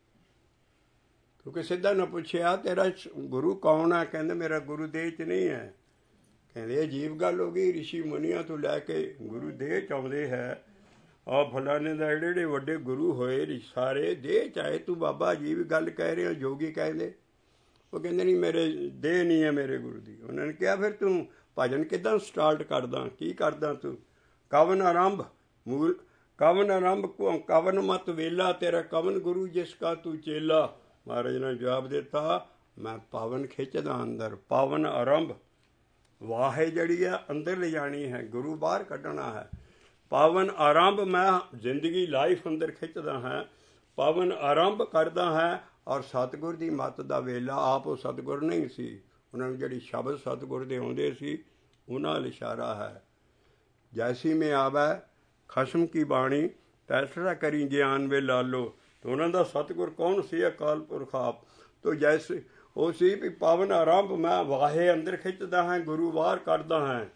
ਕਿਉਂਕਿ ਸਿੱਧਾ ਨਾ ਪੁੱਛਿਆ ਤੇਰਾ ਗੁਰੂ ਕੌਣ ਹੈ, ਕਹਿੰਦੇ ਮੇਰਾ ਗੁਰੂ ਦੇਹ 'ਚ ਨਹੀਂ ਹੈ। ਕਹਿੰਦੇ ਅਜੀਬ ਗੱਲ ਹੋ ਗਈ, ਰਿਸ਼ੀ ਮੁਨੀਆਂ ਤੋਂ ਲੈ ਕੇ ਗੁਰੂ ਦੇਹ 'ਚ ਆਉਂਦੇ ਹੈ। ਆਹ ਫਲਾਣੇ ਦਾ ਜਿਹੜੇ ਜਿਹੜੇ ਵੱਡੇ ਗੁਰੂ ਹੋਏ ਸਾਰੇ ਦੇਹ 'ਚ ਆਏ, ਤੂੰ ਬਾਬਾ ਅਜੀਬ ਗੱਲ ਕਹਿ ਰਹੇ ਹੋ। ਜੋਗੀ ਕਹਿੰਦੇ, ਉਹ ਕਹਿੰਦੇ ਨਹੀਂ ਮੇਰੇ ਦੇਹ ਨਹੀਂ ਹੈ ਮੇਰੇ ਗੁਰੂ ਦੀ। ਉਹਨਾਂ ਨੇ ਕਿਹਾ ਫਿਰ ਤੂੰ ਭਜਨ ਕਿੱਦਾਂ ਸਟਾਰਟ ਕਰਦਾ, ਕੀ ਕਰਦਾ ਤੂੰ? ਕਵਨ ਆਰੰਭ ਮੂਲ, ਕਵਨ ਆਰੰਭ ਕਵਨ ਮਤ ਵੇਲਾ, ਤੇਰਾ ਕਵਨ ਗੁਰੂ ਜਿਸ ਕਾ ਤੂੰ ਚੇਲਾ। ਮਹਾਰਾਜ ਨੇ ਜਵਾਬ ਦਿੱਤਾ, ਮੈਂ ਪਾਵਨ ਖਿੱਚਦਾ ਅੰਦਰ। ਪਾਵਨ ਆਰੰਭ, ਵਾਹੇ ਜਿਹੜੀ ਹੈ ਅੰਦਰ ਲਿਜਾਣੀ ਹੈ, ਗੁਰੂ ਬਾਹਰ ਕੱਢਣਾ ਹੈ। ਪਾਵਨ ਆਰੰਭ, ਮੈਂ ਜ਼ਿੰਦਗੀ ਲਾਈਫ ਅੰਦਰ ਖਿੱਚਦਾ ਹਾਂ। ਪਾਵਨ ਆਰੰਭ ਕਰਦਾ ਹੈ। ਔਰ ਸਤਿਗੁਰ ਦੀ ਮੱਤ ਦਾ ਵੇਲਾ, ਆਪ ਉਹ ਸਤਿਗੁਰ ਨਹੀਂ ਸੀ, ਉਹਨਾਂ ਨੂੰ ਜਿਹੜੀ ਸ਼ਬਦ ਸਤਿਗੁਰ ਦੇ ਆਉਂਦੇ ਸੀ ਉਹਨਾਂ ਵੱਲ ਇਸ਼ਾਰਾ ਹੈ। ਜੈਸੀ ਮੈਂ ਆਵੈ ਖਸਮ ਕੀ ਬਾਣੀ, ਤੈਸਰਾ ਕਰੀ ਗਿਆਨ ਵੇ ਲਾਲੋ। ਅਤੇ ਉਹਨਾਂ ਦਾ ਸਤਿਗੁਰ ਕੌਣ ਸੀ? ਅਕਾਲ ਪੁਰਖ ਆਪ। ਤੋ ਜੈਸੇ ਉਹ ਸੀ ਵੀ ਪਾਵਨ ਆਰੰਭ, ਮੈਂ ਵਾਹੇ ਅੰਦਰ ਖਿੱਚਦਾ ਹਾਂ, ਗੁਰੂ ਬਾਹਰ ਕੱਢਦਾ ਹਾਂ।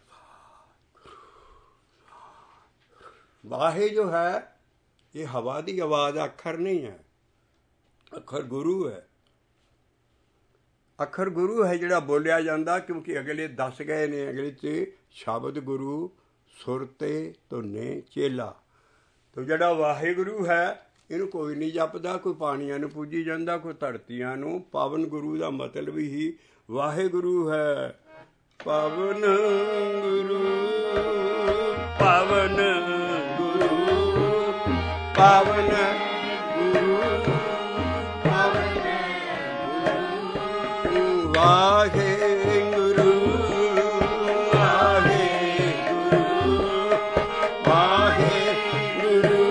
ਵਾਹੇ ਜੋ ਹੈ ਇਹ ਹਵਾ ਦੀ ਆਵਾਜ਼, ਅੱਖਰ ਨਹੀਂ ਹੈ, ਅੱਖਰ ਗੁਰੂ ਹੈ। ਅੱਖਰ ਗੁਰੂ ਹੈ ਜਿਹੜਾ ਬੋਲਿਆ ਜਾਂਦਾ, ਕਿਉਂਕਿ ਅਗਲੇ ਦੱਸ ਗਏ ਨੇ ਅਗਲੇ 'ਚ ਸ਼ਬਦ ਗੁਰੂ, ਸੁਰਤੇ ਧੁਨੇ ਚੇਲਾ। ਤੋ ਜਿਹੜਾ ਵਾਹਿਗੁਰੂ ਹੈ ਇਹਨੂੰ ਕੋਈ ਨਹੀਂ ਜਪਦਾ, ਕੋਈ ਪਾਣੀਆਂ ਨੂੰ ਪੂਜੀ ਜਾਂਦਾ, ਕੋਈ ਧਰਤੀਆਂ ਨੂੰ। ਪਾਵਨ ਗੁਰੂ ਦਾ ਮਤਲਬ ਹੀ ਵਾਹਿਗੁਰੂ ਹੈ। ਪਾਵਨ ਗੁਰੂ, ਪਾਵਨ ਗੁਰੂ, ਪਾਵਨ ਗੁਰੂ, ਪਾਵਨ ਗੁਰੂ, ਵਾਹਿਗੁਰੂ, ਵਾਹਿਗੁਰੂ, ਵਾਹਿਗੁਰੂ,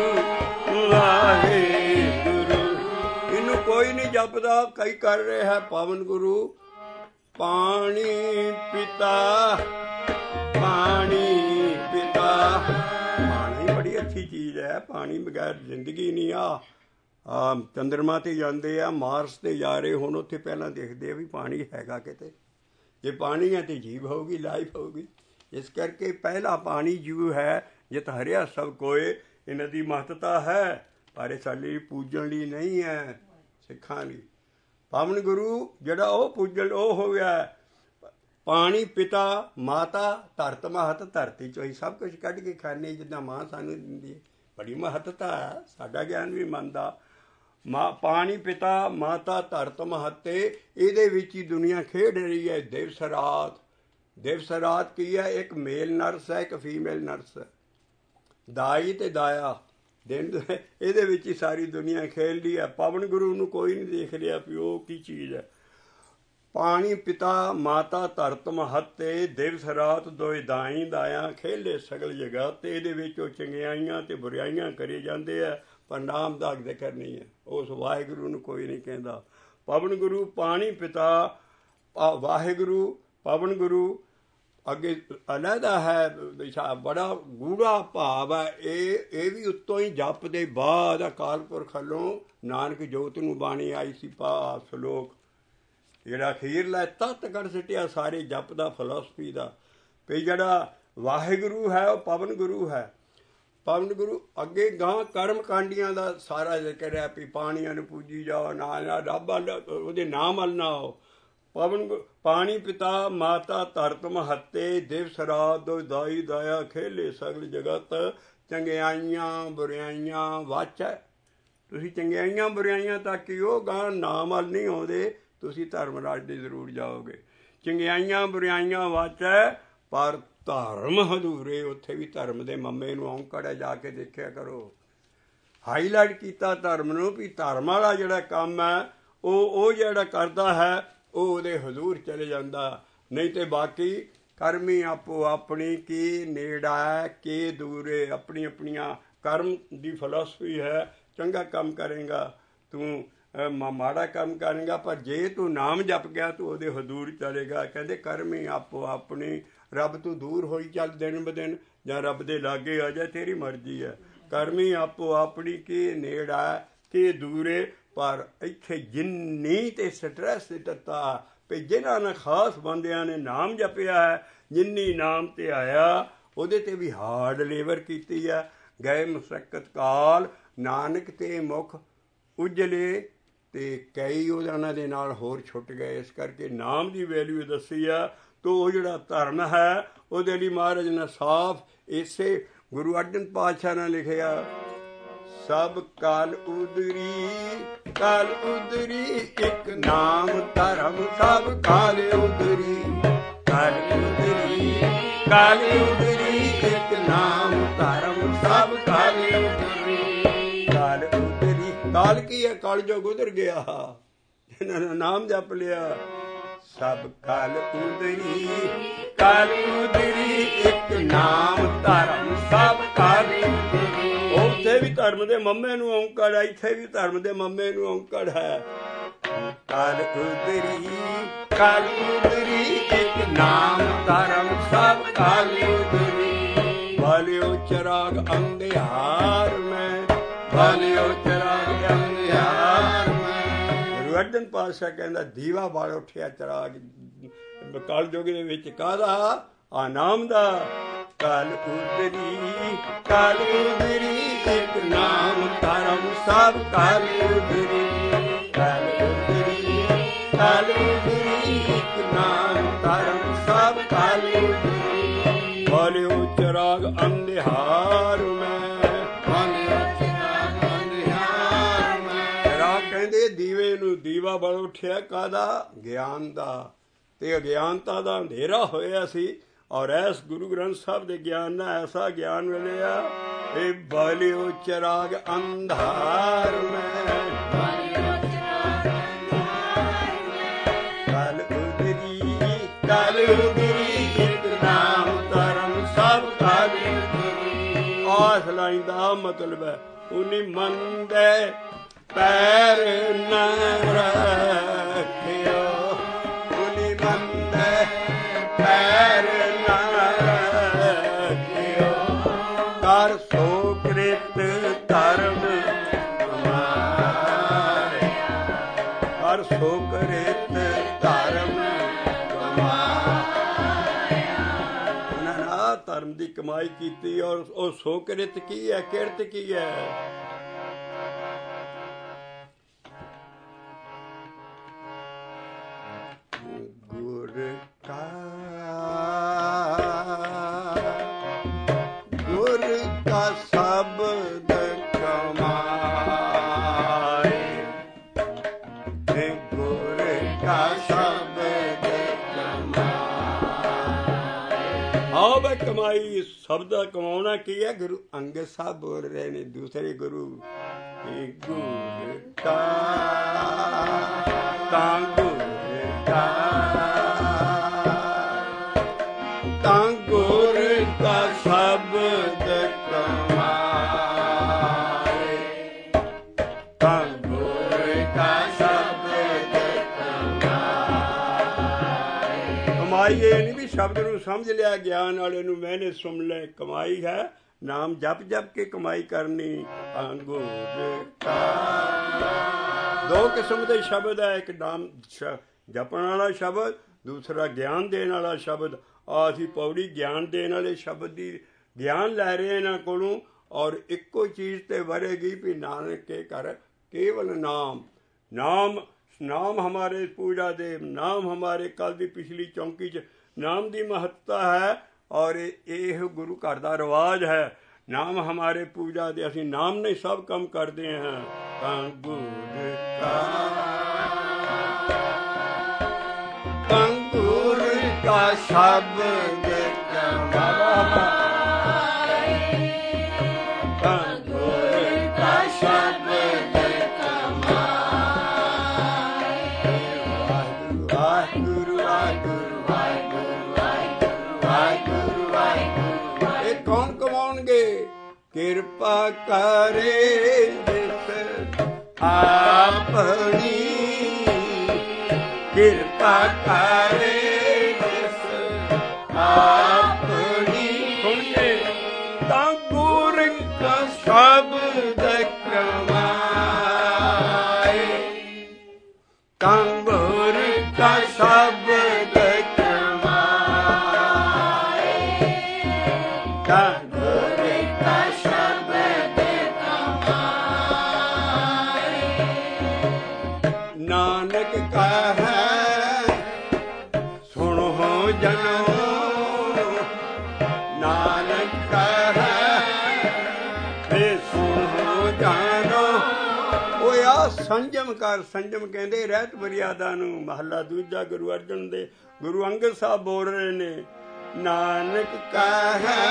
ਵਾਹਿਗੁਰੂ। ਇਹਨੂੰ ਕੋਈ ਨਹੀਂ ਜਪਦਾ, ਕਈ ਕਰ ਰਹੇ ਹੈ। ਪਾਵਨ ਗੁਰੂ, ਪਾਣੀ ਪਿਤਾ, ਪਾਣੀ ਪਿਤਾ। ਪਾਣੀ ਬੜੀ ਅੱਛੀ ਚੀਜ਼ ਹੈ, ਪਾਣੀ ਬਗੈਰ ਜ਼ਿੰਦਗੀ ਨਹੀਂ। ਆ ਆ ਚੰਦਰਮਾ 'ਤੇ ਜਾਂਦੇ ਆ, ਮਾਰਸ 'ਤੇ ਜਾ ਰਹੇ ਹੁਣ, ਉੱਥੇ ਪਹਿਲਾਂ ਦੇਖਦੇ ਆ ਵੀ ਪਾਣੀ ਹੈਗਾ ਕਿਤੇ। ਜੇ ਪਾਣੀ ਹੈ ਤਾਂ ਜੀਵ ਹੋਊਗੀ, ਲਾਈਫ ਹੋਊਗੀ। ਇਸ ਕਰਕੇ ਪਹਿਲਾ ਪਾਣੀ ਜੀਵ ਹੈ। ਜਿਤ ਹਰਿਆ ਸਭ ਕੋਏ, ਇਹਨਾਂ ਦੀ ਮਹੱਤਤਾ ਹੈ, ਪਰ ਇਹ ਸਾਡੇ ਪੂਜਣ ਲਈ ਨਹੀਂ ਹੈ, ਸਿੱਖਾਂ ਲਈ। ਪਾਵਨ ਗੁਰੂ ਜਿਹੜਾ ਉਹ ਪੂਜਣ, ਉਹ ਹੋ ਗਿਆ ਪਾਣੀ ਪਿਤਾ, ਮਾਤਾ ਧਰਤ ਮਹੱਤ। ਧਰਤੀ 'ਚੋਂ ਹੀ ਸਭ ਕੁਛ ਕੱਢ ਕੇ ਖਾਂਦੇ, ਜਿੱਦਾਂ ਮਾਂ ਸਾਨੂੰ ਦਿੰਦੀ ਹੈ। ਬੜੀ ਮਹੱਤਤਾ ਹੈ, ਸਾਡਾ ਗਿਆਨ ਵੀ ਮੰਨਦਾ। ਮਾਂ ਪਾਣੀ ਪਿਤਾ, ਮਾਤਾ ਧਰਤ ਮਹੱਤੇ, ਇਹਦੇ ਵਿੱਚ ਹੀ ਦੁਨੀਆ ਖੇਡ ਰਹੀ ਹੈ। ਦਿਵਸ ਰਾਤ, ਦਿਵਸ ਰਾਤ ਕੀ ਹੈ? ਇੱਕ ਮੇਲ ਨਰਸ ਹੈ, ਇੱਕ ਫੀਮੇਲ ਨਰਸ ਹੈ। ਦਾਈ ਤੇ ਦਾਇਆ, ਦਿਨ ਇਹਦੇ ਵਿੱਚ ਹੀ ਸਾਰੀ ਦੁਨੀਆ ਖੇਡਦੀ ਹੈ। ਪਾਵਨ ਗੁਰੂ ਨੂੰ ਕੋਈ ਨਹੀਂ ਦੇਖ ਰਿਹਾ ਵੀ ਉਹ ਕੀ ਚੀਜ਼ ਹੈ। ਪਾਣੀ ਪਿਤਾ ਮਾਤਾ ਧਰਤ ਮਹੱਤੇ ਦਿਵਸ ਰਾਤ ਦੋਇ ਦਾਈ ਦਾਇਆ ਖੇਲੇ ਸਗਲ ਜਗ੍ਹਾ ਤੇ ਇਹਦੇ ਵਿੱਚ ਉਹ ਚੰਗਿਆਈਆਂ ਤੇ ਬੁਰਾਈਆਂ ਕਰੀ ਜਾਂਦੇ ਆ ਪਰ ਨਾਮ ਦਾ ਜ਼ਿਕਰ ਨਹੀਂ ਹੈ। ਉਸ ਵਾਹਿਗੁਰੂ ਨੂੰ ਕੋਈ ਨਹੀਂ ਕਹਿੰਦਾ। ਪਵਨ ਗੁਰੂ ਪਾਣੀ ਪਿਤਾ ਵਾਹਿਗੁਰੂ ਪਵਨ ਗੁਰੂ ਅੱਗੇ ਅਲੱਗਾ ਹੈ ਬੜਾ ਗੂੜਾ ਭਾਵ ਹੈ। ਇਹ ਇਹ ਵੀ ਉੱਤੋਂ ਹੀ ਜਪ ਦੇ ਬਾਅਦ ਅਕਾਲ ਪੁਰਖ ਵੱਲੋਂ ਨਾਨਕ ਜੋਤ ਨੂੰ ਬਾਣੀ ਆਈ ਸੀ ਪਾ ਸਲੋਕ ਜਿਹੜਾ ਅਖੀਰਲਾ ਤੱਤ ਕੱਢ ਸਿੱਟਿਆ ਸਾਰੇ ਜਪ ਦਾ ਫਿਲਾਸਫੀ ਦਾ ਵੀ ਜਿਹੜਾ ਵਾਹਿਗੁਰੂ ਹੈ ਉਹ ਪਵਨ ਗੁਰੂ ਹੈ। ਪਵਨ ਗੁਰੂ ਅੱਗੇ ਗਾਂ ਕਰਮ ਕਾਂਡੀਆਂ ਦਾ ਸਾਰਾ ਜ਼ਿਕਰ ਹੈ ਵੀ ਪਾਣੀਆਂ ਨੂੰ ਪੂਜੀ ਜਾਓ ਨਾਲ ਨਾਲ ਰੱਬਾ ਉਹਦੇ ਨਾਮ ਵੱਲ ਨਾ ਆਓ। ਪਵਨ ਪਾਣੀ ਪਿਤਾ ਮਾਤਾ ਧਰਤ ਮਹੱਤੇ ਦਿਵਸ ਰਾਤ ਦੋ ਦਾਈ ਦਾਇਆ ਖੇਲੇ ਸਗਲ ਜਗਤ ਚੰਗਿਆਈਆਂ ਬੁਰਾਈਆਂ ਵਾਚ ਹੈ। ਤੁਸੀਂ ਚੰਗਿਆਈਆਂ ਬੁਰਾਈਆਂ ਤੱਕ ਹੀ ਉਹ ਗਾਂ ਨਾਮ ਵੱਲ ਨਹੀਂ ਆਉਂਦੇ ਤੁਸੀਂ ਧਰਮ ਰਾਜ ਦੇ ਜ਼ਰੂਰ ਜਾਓਗੇ। ਚੰਗਿਆਈਆਂ ਬੁਰਾਈਆਂ ਵਾਚ ਹੈ ਪਰ ਧਰਮ ਹਦੂਰੇ ਉੱਥੇ ਵੀ ਧਰਮ ਦੇ ਮੰਮੇ ਨੂੰ ਔਂਕੜ ਹੈ ਜਾ ਕੇ ਦੇਖਿਆ ਕਰੋ। ਹਾਈਲਾਈਟ ਕੀਤਾ ਧਰਮ ਨੂੰ ਵੀ ਧਰਮ ਵਾਲਾ ਜਿਹੜਾ ਕੰਮ ਹੈ ਉਹ ਉਹ ਜਿਹੜਾ ਕਰਦਾ ਹੈ ਉਹ ਉਹਦੇ ਹਜ਼ੂਰ ਚਲੇ ਜਾਂਦਾ ਨਹੀਂ ਤੇ ਬਾਕੀ ਕਰਮੀ ਆਪੋ ਆਪਣੀ ਕੀ ਨੇੜਾ ਕੀ ਦੂਰੇ ਆਪਣੀ ਆਪਣੀਆਂ ਕਰਮ ਦੀ ਫਿਲਾਸਫੀ ਹੈ। ਚੰਗਾ ਕੰਮ ਕਰੇਗਾ ਤੂੰ ਮਾੜਾ ਕੰਮ ਕਰੇਗਾ ਪਰ ਜੇ ਤੂੰ ਨਾਮ ਜਪ ਗਿਆ ਤੂੰ ਉਹਦੇ ਹਜ਼ੂਰ ਚਲੇਗਾ। ਕਹਿੰਦੇ ਕਰਮੀ ਆਪੋ ਆਪਣੀ ਰੱਬ ਤੂੰ ਦੂਰ ਹੋਈ ਚੱਲ ਦਿਨ ਬ ਦਿਨ ਜਾਂ ਰੱਬ ਦੇ ਲਾਗੇ ਆ ਜਾ ਤੇਰੀ ਮਰਜ਼ੀ ਹੈ। ਕਰਮੀ ਆਪੋ ਆਪਣੀ ਕੀ ਨੇੜਾ ਕੀ ਦੂਰੇ ਪਰ ਇੱਥੇ ਜਿੰਨੀ ਤੇ ਸਟਰੈਸ ਦਿੱਤਾ ਵੀ ਜਿਨ੍ਹਾਂ ਨੇ ਖਾਸ ਬੰਦਿਆਂ ਨੇ ਨਾਮ ਜਪਿਆ ਹੈ ਜਿੰਨੀ ਨਾਮ ਤੇ ਆਇਆ ਉਹਦੇ ਤੇ ਵੀ ਹਾਰਡ ਲੇਬਰ ਕੀਤੀ ਹੈ। ਗਏ ਮੁਸ਼ੱਕਤ ਕਾਲ ਨਾਨਕ ਤੇ ਮੁਖ ਉਜਲੇ ਤੇ ਕਈ ਉਹਨਾਂ ਦੇ ਨਾਲ ਹੋਰ ਛੁੱਟ ਗਏ। ਇਸ ਕਰਕੇ ਨਾਮ ਦੀ ਵੈਲਿਊ ਦੱਸੀ ਆ ਤੋ ਉਹ ਜਿਹੜਾ ਧਰਮ ਹੈ ਉਹਦੇ ਲਈ ਮਹਾਰਾਜ ਨੇ ਸਾਫ਼ ਇਸੇ ਗੁਰੂ ਅਰਜਨ ਪਾਤਸ਼ਾਹ ਨੇ ਲਿਖਿਆ ਸਭ ਕਾਲ ਉਦਰੀ ਕਾਲ ਉਦਰੀ ਇੱਕ ਨਾਮ ਧਰਮ ਸਭ ਕਾਲ ਉਦਰੀ ਕਾਲ ਉਦਰੀ ਕਾਲ ਉਦਰੀ ਇੱਕ ਨਾਮ ਧਰਮ ਸਭ ਕਾਲ ਉਦਰੀ ਕਾਲ ਉਦਰੀ ਕਾਲ ਕੀ ਹੈ ਕਾਲ ਜੋ ਗੁਜ਼ਰ ਗਿਆ ਇਹਨਾਂ ਨੇ ਨਾਮ ਜਪ ਲਿਆ ਸਭ ਕਾਲ ਉਦਰੀ ਕਾਲ ਉਦਰੀ ਇੱਕ ਨਾਮ ਧਰਮ ਸਭ ਕਾਲ ਉਦਰੀ। ਉੱਥੇ ਵੀ ਧਰਮ ਦੇ ਮੰਮੇ ਨੂੰ ਔਂਕੜ ਹੈ ਇੱਥੇ ਵੀ ਧਰਮ ਦੇ ਮੰਮੇ ਨੂੰ ਔਂਕੜ ਹੈ। ਕਾਲ ਉਦਰੀ ਕਾਲ ਉਦਰੀ ਇੱਕ ਨਾਮ ਧਰਮ ਸਭ ਕਾਲ ਉਦਰੀ। ਬਾਲਿਓ ਚਰਾਗ ਅੰਧਿਆਰ ਮੈਂ ਬਾਲਿਓ ਚਰਾਗ ਅੰਧਿਆਰ ਮੈਂ। ਗੁਰੂ ਅਰਜਨ ਪਾਤਸ਼ਾਹ ਕਹਿੰਦਾ ਦੀਵਾ ਬਾਲ ਉੱਠਿਆ ਚਰਾਗ ਕਲ ਯੁੱਗ ਦੇ ਵਿੱਚ ਕਾਹਦਾ ਆ ਨਾਮ ਦਾ। ਕਾਲ ਉਦਰੀ ਕਾਲ ਉਦਰੀ ਇੱਕ ਨਾਮ ਧਰਮ ਸਭ ਕਾਲ ਉਦਰੀ ਕਾਲ ਉਦਰੀ ਕਾਲ ਉਦਰੀ ਇੱਕ ਨਾਮ ਧਰਮ ਸਭ ਕਾਲ ਉਦਰੀ। ਬਾਲਿਓ ਚਰਾਗ ਅੰਧਿਆਰ ਮੈਂ ਬਾਲਿਓ ਚਰਾਗ ਅੰਧਿਆਰ ਮੈਂ। ਚਰਾਗ ਕਹਿੰਦੇ ਦੀਵੇ ਨੂੰ ਦੀਵਾ ਬਲ ਉੱਠਿਆ ਕਾਹਦਾ ਗਿਆਨ ਦਾ ਤੇ ਅਗਿਆਨਤਾ ਦਾ ਅੰਧੇਰਾ ਹੋਇਆ ਸੀ ਔਰ ਇਸ ਗੁਰੂ ਗ੍ਰੰਥ ਸਾਹਿਬ ਦੇ ਗਿਆਨ ਨਾਲ ਐਸਾ ਗਿਆਨ ਮਿਲਿਆ ਇਹ ਬਾਲਿਓ ਚਰਾਗ ਅੰਧਾਰ ਮੈਂ ਕਾਲ ਉਦਰੀ ਕਾਲ ਉਦਰੀ ਇੱਕ ਨਾਮ ਧਰਮ ਸਭ ਕਾਲ ਉਦਰੀ। ਆਸ ਲਾਈਨ ਦਾ ਮਤਲਬ ਹੈ ਉਨੀ ਮਨ ਦੇ ਪੈਰ ਨਾ ਰੱਖਿਓ ਉਨੀ ਮਨ ਦੇ ਪੈਰ ਕਰ ਸੋ ਕ੍ਰਿਤ ਧਰਮ ਕਮਾਏ ਕਰ ਸੋ ਕ੍ਰਿਤ ਧਰਮ ਕਮਾਏ। ਉਹਨਾਂ ਨੇ ਧਰਮ ਦੀ ਕਮਾਈ ਕੀਤੀ ਔਰ ਉਹ ਸੋ ਕ੍ਰਿਤ ਕੀ ਹੈ ਕਿਰਤ ਕੀ ਹੈ। ਗੁਰ ਕਾ ਸ਼ਬਦ ਕਮਾਏ ਗੁਰ ਕਾ ਸ਼ਬਦ ਕਮਾਏ। ਆਓ ਬਈ ਕਮਾਈ ਸ਼ਬਦ ਕਮਾਉਣਾ ਕੀ ਹੈ। ਗੁਰੂ ਅੰਗਦ ਸਾਹਿਬ ਬੋਲ ਰਹੇ ਨੇ ਦੂਸਰੇ ਗੁਰੂ ਗੁਰ ਕਾ ਤਾਂ ਗੁਰ का तां गुर का शब्द कमाए तां गुर का शब्द कमाए। कमाई ये नहीं भी शब्द नूं समझ लिया ज्ञान वाले नूं मैंने सुन ले, कमाई है नाम जप जप के कमाई करनी। अंगूर का दो किस्म के शब्द है, एक नाम जपण वाला शब्द, दूसरा ज्ञान देने वाला शब्द। आ असीं पौड़ी ज्ञान देने वाले शब्द की ज्ञान लै रहे इन्हां कोलों, और इक्को चीज़ ते वरेगी भी नानक के कर केवल नाम। नाम नाम हमारे पूजा दे, नाम हमारे कल की पिछली चौंकी च नाम की महत्ता है, और यह गुरु घर का रिवाज है। नाम हमारे पूजा दे, असीं नाम ने सब काम करते हैं। अंगूर का अंगूर का शब्द कमाए अंगूर का शब्द कमाए। वाहिगुरु वाहिगुरु वाहिगुरु वाहिगुरु वाहिगुरु। ये कौन कमाउणगे? किरपा करे जिस आपनी, किरपा करे जिस आपनी। सुनिए तां गुर का शब्द कमाए तां गुर का शब्द कमाए तां गुर का शब्द कमाए। नानक का है सुनो जनो, नानक का है वे सुनो जानो। ओ आ संजम कर, संजम कहते रहत मर्यादा नूं। महला दूजा गुरु अर्जन दे गुरु अंगद साहब बोल रहे ने, नानक का है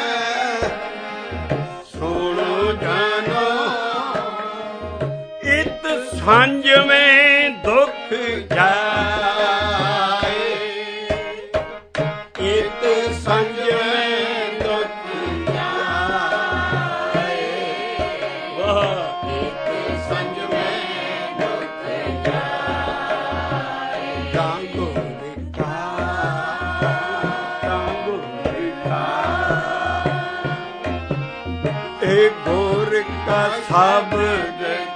सुनो जानो, इत संजमें दुख जाए इत संजमें दुख जाए। वाह इत संजमें दुख जाए। तां गुर का तां गुर का ए गुर का शब्द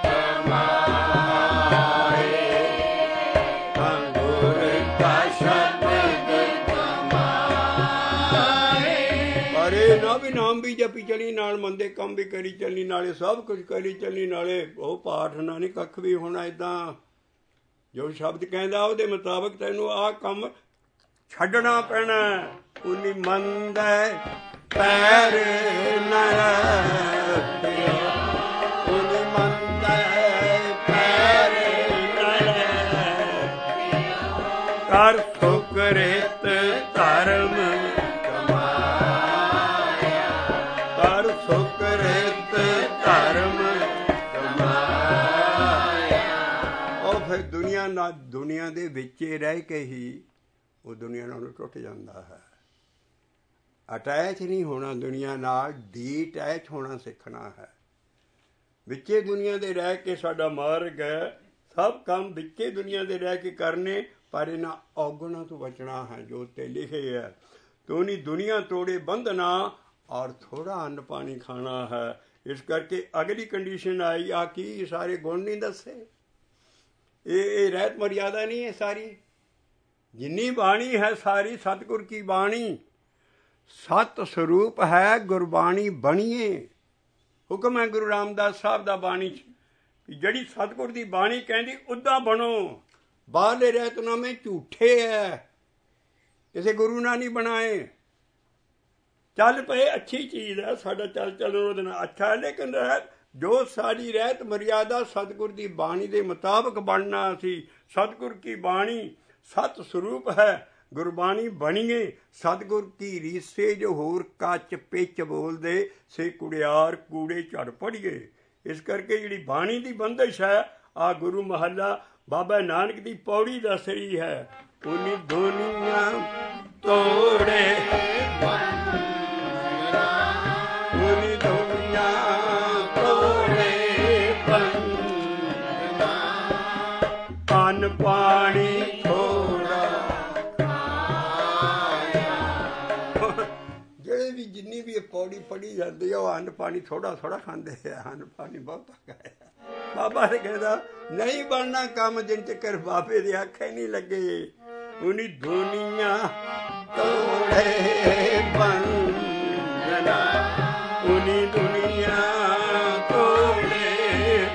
नाम भी जपी चली, नाल मंदे काम भी करी चलनी, नाले सब कुछ करी चलनी, नाले वो पाठ ना नहीं कख भी होना। इदा जो शब्द कहता ਉਹਦੇ मुताबिक तैनू आ काम छड्डना पैना। उन्नी मंद पैर न रखियो, उन्नी मंद पैर न रखियो, कर सुकृत धर्म ਨਾ ਦੁਨੀਆ ਦੇ ਵਿੱਚ ਰਹਿ ਕੇ ਹੀ ਉਹ ਦੁਨੀਆ ਨਾਲੋਂ ਟੁੱਟ ਜਾਂਦਾ ਹੈ। ਅਟੈਚ ਨਹੀਂ ਹੋਣਾ ਦੁਨੀਆ ਨਾਲ, ਡੀਟੈਚ ਹੋਣਾ ਸਿੱਖਣਾ ਹੈ। ਵਿੱਚੇ ਦੁਨੀਆ ਦੇ ਰਹਿ ਕੇ ਸਾਡਾ ਮਾਰਗ ਹੈ, ਸਭ ਕੰਮ ਵਿੱਚੇ ਦੁਨੀਆ ਦੇ ਰਹਿ ਕੇ ਕਰਨੇ, ਪਰ ਇਹਨਾਂ ਔਗੁਣਾਂ ਤੋਂ ਬਚਣਾ ਹੈ ਜੋ ਉੱਤੇ ਲਿਖੇ ਹੈ। ਤੋ ਨਹੀਂ ਦੁਨੀਆ ਤੋੜੇ ਬੰਧਨਾ ਔਰ ਥੋੜਾ ਅੰਨ ਪਾਣੀ ਖਾਣਾ ਹੈ। ਇਸ ਕਰਕੇ ਅਗਲੀ ਕੰਡੀਸ਼ਨ ਆਈ ਆ ਕੀ ਸਾਰੇ ਗੁਣ ਨਹੀਂ ਦੱਸੇ। ये रहत मर्यादा नहीं है सारी, जिन्नी बाणी है सारी सतगुर की बाणी। सत स्वरूप है गुरबाणी बणीए। हुक्म है गुरु रामदास साहब दा बाणी च जड़ी सतगुर की बाणी कहती उदा बनो। बाहरले रहतनामे झूठे है, किसी गुरु ना नहीं बनाए। चल पे अच्छी चीज़ है, साडा चल चलन ਉਹਦੇ ਨਾਲ अच्छा है, लेकिन रहत जो सारी रहत मर्यादा सतगुर की बाणी के मुताबिक बनना सी। सतगुर की बाणी सत स्वरूप है, गुरबाणी बणीए। सतगुर की रीसे जो होर कच पिच बोल दे से कुड़ियार कूड़े झड़ पड़िए। इस करके जी बाणी की बंदिश है आ गुरु महला बाबा नानक की पौड़ी दस रही है। ਉਨੀ ਦੁਨੀਆ ਤੋੜੇ ਉਨੀ ਦੁਨੀਆ ਤੋੜੇ ਬੰਦਨਾ ਅੰਨ ਪਾਣੀ ਥੋੜਾ ਖਾਇਆ। ਜਿਹੜੇ ਵੀ ਜਿੰਨੀ ਵੀ ਇਹ ਪੌੜੀ ਪੜੀ ਜਾਂਦੀ ਆ ਉਹ ਅੰਨ ਪਾਣੀ ਥੋੜਾ ਥੋੜਾ ਖਾਂਦੇ ਆ, ਅੰਨ ਪਾਣੀ ਬਹੁਤਾ ਖਾਇਆ। ਬਾਬਾ ਨੇ ਕਹਿੰਦਾ ਨਹੀਂ ਬਣਨਾ ਕੰਮ ਜਿੰਨ ਚਿਰ ਬਾਬੇ ਦੇ ਆਖੇ ਨਹੀਂ ਲੱਗੇ। ਉਨੀ ਦੁਨੀਆ ਤੋੜੇ ਬੰਦਨਾ ਉਨੀ ਦੁਨੀਆ ਤੋੜੇ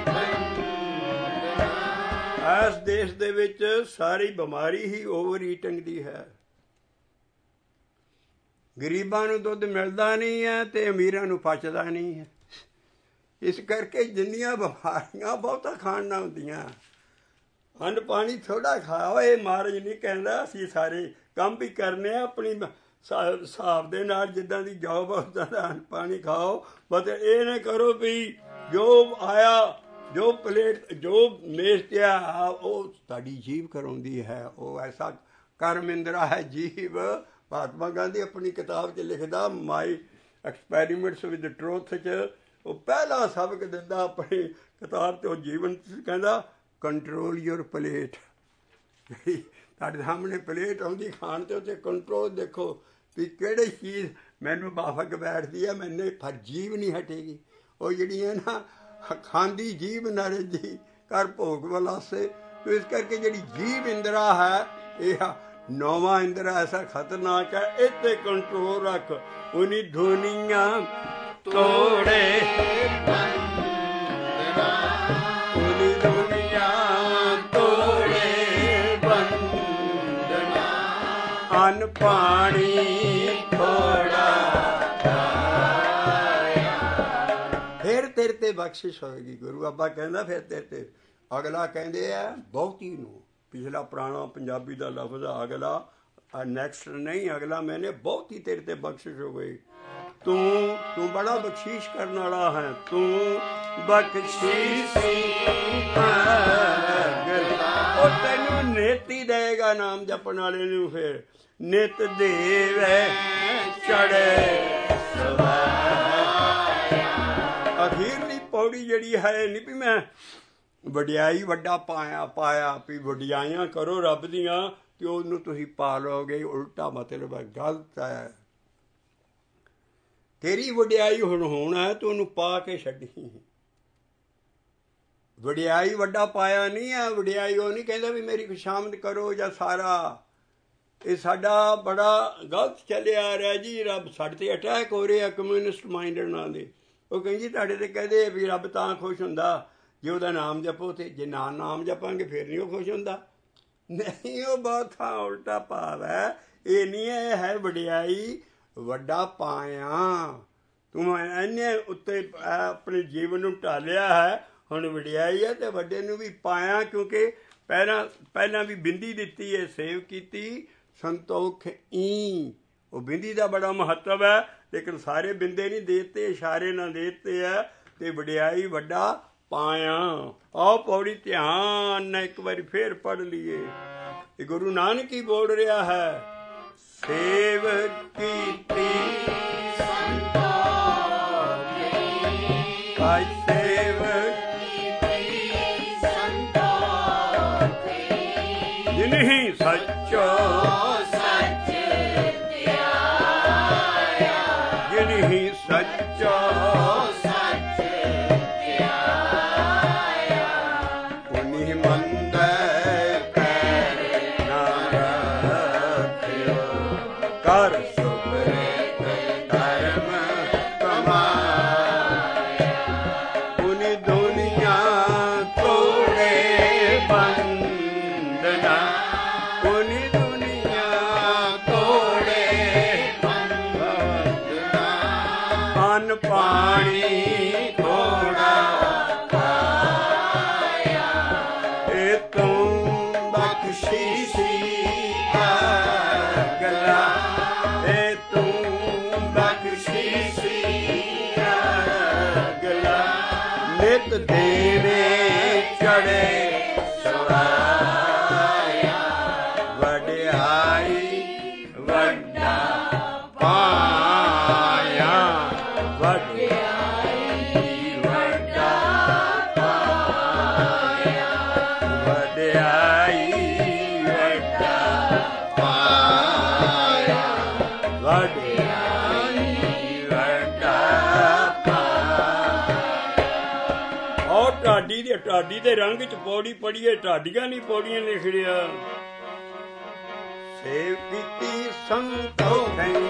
ਬੰਦਨਾ। ਇਸ ਦੇਸ਼ ਦੇ ਵਿੱਚ ਸਾਰੀ ਬਿਮਾਰੀ ਹੀ ਓਵਰ ਈਟਿੰਗ ਦੀ ਹੈ। ਗਰੀਬਾਂ ਨੂੰ ਦੁੱਧ ਮਿਲਦਾ ਨਹੀਂ ਹੈ ਤੇ ਅਮੀਰਾਂ ਨੂੰ ਪਚਦਾ ਨਹੀਂ ਹੈ। ਇਸ ਕਰਕੇ ਜਿੰਨੀਆਂ ਬਿਮਾਰੀਆਂ ਬਹੁਤਾ ਖਾਣ ਨਾਲ ਹੁੰਦੀਆਂ। ਅੰਨ ਪਾਣੀ ਥੋੜ੍ਹਾ ਖਾਓ। ਇਹ ਮਹਾਰਾਜ ਨਹੀਂ ਕਹਿੰਦਾ ਅਸੀਂ ਸਾਰੇ ਕੰਮ ਵੀ ਕਰਨੇ ਆ ਆਪਣੀ ਹਿਸਾਬ ਦੇ ਨਾਲ, ਜਿੱਦਾਂ ਦੀ ਜੋਬ ਉੱਦਾਂ ਦਾ ਅੰਨ ਪਾਣੀ ਖਾਓ। ਬਸ ਇਹ ਨਾ ਕਰੋ ਵੀ ਜੋ ਆਇਆ ਜੋ ਪਲੇਟ ਜੋ ਮੇਜ਼ 'ਤੇ ਆ ਉਹ ਤੁਹਾਡੀ ਜੀਭ ਕਰਾਉਂਦੀ ਹੈ। ਉਹ ਐਸਾ ਕਰਮ ਇੰਦਰਾ ਹੈ ਜੀਭ। ਮਹਾਤਮਾ ਗਾਂਧੀ ਆਪਣੀ ਕਿਤਾਬ 'ਚ ਲਿਖਦਾ ਮਾਈ ਐਕਸਪੈਰੀਮੈਂਟਸ ਵਿਦ ਟਰੂਥ 'ਚ ਉਹ ਪਹਿਲਾ ਸਬਕ ਦਿੰਦਾ ਆਪਣੀ ਕਿਤਾਬ 'ਤੇ। ਉਹ ਜੀਵਨ 'ਚ ਕਹਿੰਦਾ ਕੰਟਰੋਲ ਯੂਰ ਪਲੇਟ। ਤੁਹਾਡੇ ਸਾਹਮਣੇ ਪਲੇਟ ਆਉਂਦੀ ਖਾਣ 'ਤੇ ਉੱਥੇ ਕੰਟਰੋਲ ਦੇਖੋ ਵੀ ਕਿਹੜੀ ਚੀਜ਼ ਮੈਨੂੰ ਮਾਫਕ ਬੈਠਦੀ ਹੈ, ਮੈਨੂੰ ਪਰ ਜੀਭ ਨਹੀਂ ਹਟੇਗੀ। ਉਹ ਜਿਹੜੀ ਹੈ ਨਾ ਖਾਂਦੀ ਜੀਭ ਨਾਲੇ ਦੀ ਕਰ ਭੋਗ ਵਲਾਸੇ। ਇਸ ਕਰਕੇ ਜਿਹੜੀ ਜੀਭ ਇੰਦਰਾ ਹੈ ਇਹ ਨੌਵਾਂ ਇੰਦਰਾ ਐਸਾ ਖਤਰਨਾਕ ਹੈ। ਇਹ 'ਤੇ ਕੰਟਰੋਲ ਰੱਖ। ਉਨੀ ਦੁਨੀਆ ਤੋੜੇ ਬੰਦਨਾ ਉਨੀ ਦੁਨੀਆ ਤੋੜੇ ਬੰਦਨਾ ਅੰਨ ਪਾਣੀ ਥੋੜਾ ਖਾਇਆ। ਫਿਰ ਤੇਰੇ ਤੇ ਬਖਸ਼ਿਸ਼ ਹੋਏਗੀ। ਗੁਰੂ ਬਾਬਾ ਕਹਿੰਦਾ ਫਿਰ ਤੇਰੇ ਤੇ। ਅਗਲਾ ਕਹਿੰਦੇ ਆ ਬਹੁਤੀ ਨੂੰ। ਪਿਛਲਾ ਪੁਰਾਣਾ ਪੰਜਾਬੀ ਦਾ ਲਫ਼ਜ਼ ਆ ਅਗਲਾ ਨੈਕਸਟ ਨਹੀਂ, ਅਗਲਾ ਮੈਨੇ ਬਹੁਤੀ ਤੇਰੇ ਤੇ ਬਖਸ਼ਿਸ਼ ਹੋ ਗਈ। ਤੂੰ ਤੂੰ ਬੜਾ ਬਖਸ਼ੀਸ਼ ਕਰਨ ਵਾਲਾ ਹੈ। ਤੂੰ ਬਖਸ਼ੀਸ਼ੀ ਉਹ ਤੈਨੂੰ ਨਿਤ ਹੀ ਦੇਗਾ ਨਾਮ ਜਪਣ ਵਾਲੇ ਨੂੰ। ਫਿਰ ਨਿਤ ਦੇਵੇ ਚੜੇ ਅਖੀਰਲੀ ਪੌੜੀ ਜਿਹੜੀ ਹੈ ਨਹੀਂ ਵੀ ਮੈਂ ਵਡਿਆਈ ਵੱਡਾ ਪਾਇਆ ਪਾਇਆ ਵੀ ਵਡਿਆਈਆਂ ਕਰੋ ਰੱਬ ਦੀਆਂ ਤੇ ਉਹਨੂੰ ਤੁਸੀਂ ਪਾ ਲਓਗੇ। ਉਲਟਾ ਮਤਲਬ ਹੈ, ਗਲਤ ਹੈ। ਤੇਰੀ ਵਡਿਆਈ ਹੁਣ ਹੋਣਾ ਹੈ, ਤੂੰ ਉਹਨੂੰ ਪਾ ਕੇ ਛੱਡੀ। ਵਡਿਆਈ ਵੱਡਾ ਪਾਇਆ ਨਹੀਂ ਹੈ। ਵਡਿਆਈ ਉਹ ਨਹੀਂ ਕਹਿੰਦਾ ਵੀ ਮੇਰੀ ਖੁਸ਼ਾਮਦ ਕਰੋ ਜਾਂ ਸਾਰਾ। ਇਹ ਸਾਡਾ ਬੜਾ ਗਲਤ ਚੱਲਿਆ ਆ ਰਿਹਾ ਜੀ। ਰੱਬ ਸਾਡੇ 'ਤੇ ਅਟੈਕ ਹੋ ਰਿਹਾ ਕਮਿਊਨਿਸਟ ਮਾਈਂਡਡ ਨਾਲ ਦੇ। ਉਹ ਕਹਿੰਦੀ ਤੁਹਾਡੇ 'ਤੇ ਕਹਦੇ ਵੀ ਰੱਬ ਤਾਂ ਖੁਸ਼ ਹੁੰਦਾ ਜੇ ਉਹਦਾ ਨਾਮ ਜਪੋ। ਤੇ ਜੇ ਨਾ ਨਾਮ ਜਪਾਂਗੇ ਫਿਰ ਨਹੀਂ ਉਹ ਖੁਸ਼ ਹੁੰਦਾ। ਨਹੀਂ, ਉਹ ਬਹੁਤ ਥਾਂ ਉਲਟਾ ਭਾਵ ਹੈ। ਇਹ ਨਹੀਂ ਹੈ, ਇਹ ਹੈ ਵਡਿਆਈ ਵੱਡਾ ਪਾਇਆ। ਤੂੰ ਇੰਨੇ ਉੱਤੇ ਆਪਣੇ ਜੀਵਨ ਨੂੰ ਢਾਲਿਆ ਹੈ। ਹੁਣ ਵਡਿਆਈ ਹੈ ਅਤੇ ਵੱਡੇ ਨੂੰ ਵੀ ਪਾਇਆ। ਕਿਉਂਕਿ ਪਹਿਲਾਂ ਪਹਿਲਾਂ ਵੀ ਬਿੰਦੀ ਦਿੱਤੀ ਹੈ, ਸੇਵ ਕੀਤੀ ਸੰਤੋਖ ਈ। ਉਹ ਬਿੰਦੀ ਦਾ ਬੜਾ ਮਹੱਤਵ ਹੈ, ਲੇਕਿਨ ਸਾਰੇ ਬਿੰਦੇ ਨਹੀਂ ਦੇ ਦਿੱਤੇ, ਇਸ਼ਾਰੇ ਨਾਲ ਦੇ ਦਿੱਤੇ ਹੈ। ਅਤੇ ਵਡਿਆਈ ਵੱਡਾ ਪਾਇਆ। ਆਓ ਪੌੜੀ ਧਿਆਨ ਨਾਲ ਇੱਕ ਵਾਰੀ ਫੇਰ ਪੜ੍ਹ ਲਈਏ। ਇਹ ਗੁਰੂ ਨਾਨਕ ਹੀ ਬੋਲ ਰਿਹਾ ਹੈ। ਸੇਵ ਕੀਤੀ ਭਾਈ ਸੇਵ ਜਿਨਹੀ ਸੱਚੋ ਸੱਚ ਧਿਆਇਆ ਜਿਨਹੀ ਸੱਚੋ ਸੱਚ ਧਿਆਇਆ ਉਨੀ ਮੰਦੇ ਪੈਰ ਨਾ ਰੱਖਿਓ ਕਰ ਸੁਭਰੇ ਧਰਮ ਕਮਾਇਆ ਉਨੀ ਦੁਨੀਆ ਤੋੜੇ ਬੰਦਨਾ ਉਨੀ ਦੁਨੀਆ ਤੋੜੇ ਬੰਦਨਾ ਅੰਨ ਪਾਣੀ ਥੋੜਾ ਖਾਇਆ ਇਹ ਤੂੰ ਬਖਸ਼ੀਸ਼ੀ ਅਗਲਾ ਇਹ ਤੂੰ ਬਖਸ਼ੀਸ਼ੀ ਅਗਲਾ ਨਿਤ ਦੇਵੇ ਚੜੇ ਸਵਾਇਆ ਵਡਿਆ ਔਰ ਢਾਡੀ ਦੇ ਢਾਡੀ ਦੇ ਰੰਗ ਚ ਪੌੜੀ ਪੜੀਏ, ਢਾਡੀਆਂ ਨਹੀਂ ਪੌੜੀਆਂ ਲਿਖ ਰਿਹਾ। ਸੇਵ ਕੀਤੀ ਸੰਤੋ ਗਈ,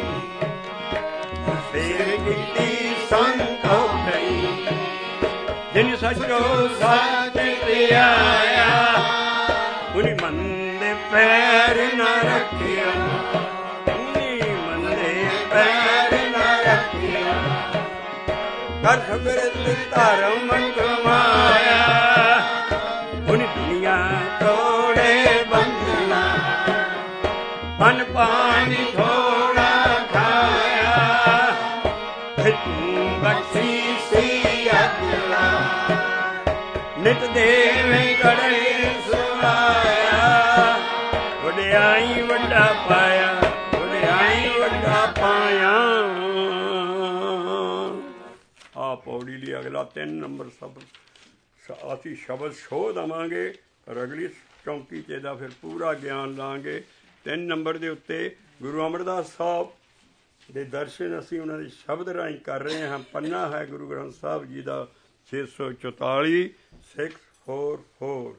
ਸੇਵ ਕੀਤੀ ਸੰਤੋ ਗਈ, ਜਿਨ ਸਚੋ ਸਚ ਧਿਆਇਆ, ਉਨੀ ਮੰਦੇ ਪੈਰ ਨ ਰੱਖਿਆ, ਉਨੀ ਮੰਦੇ ਪੈਰ ਨ ਰੱਖਿਆ, ਕਰ ਬਿਰਤ ਧਰਮ ਕਮਾਇਆ, ਉਨੀ ਦੁਨੀਆ ਤੋੜੇ ਬੰਦਨਾ, ਅਨ ਪਾਣੀ ਥੋੜਾ ਖਾਇਆ, ਫਿਰ ਤੂੰ ਬਖਸ਼ੀ ਸੀ ਅਗਲਾ, ਨਿਤ ਦੇਵੇਂ ਕੜੇ ਸੁਣਾਇਆ, ਵਡਿਆਈ ਵੱਡਾ ਪਾਇਆ, ਵਡਿਆਈ ਵੱਡਾ ਪਾਇਆ। ਆ ਪੌੜੀ ਲਈ ਅਗਲਾ ਤਿੰਨ ਨੰਬਰ ਸ਼ਬਦ ਅਸੀਂ ਸ਼ਬਦ ਛੋਹ ਦੇਵਾਂਗੇ, ਪਰ ਅਗਲੀ ਚੌਂਕੀ 'ਚ ਇਹਦਾ ਫਿਰ ਪੂਰਾ ਗਿਆਨ ਲਾਂਗੇ। ਤਿੰਨ ਨੰਬਰ ਦੇ ਉੱਤੇ ਗੁਰੂ ਅਮਰਦਾਸ ਸਾਹਿਬ ਦੇ ਦਰਸ਼ਨ ਅਸੀਂ ਉਹਨਾਂ ਦੇ ਸ਼ਬਦ ਰਾਹੀਂ ਕਰ ਰਹੇ ਹਾਂ। ਪੰਨਾ ਹੈ ਗੁਰੂ ਗ੍ਰੰਥ ਸਾਹਿਬ ਜੀ ਦਾ ਛੇ ਸੌ ਚੁਤਾਲੀ ਸਿਕਸ ਫੋਰ ਫੋਰ।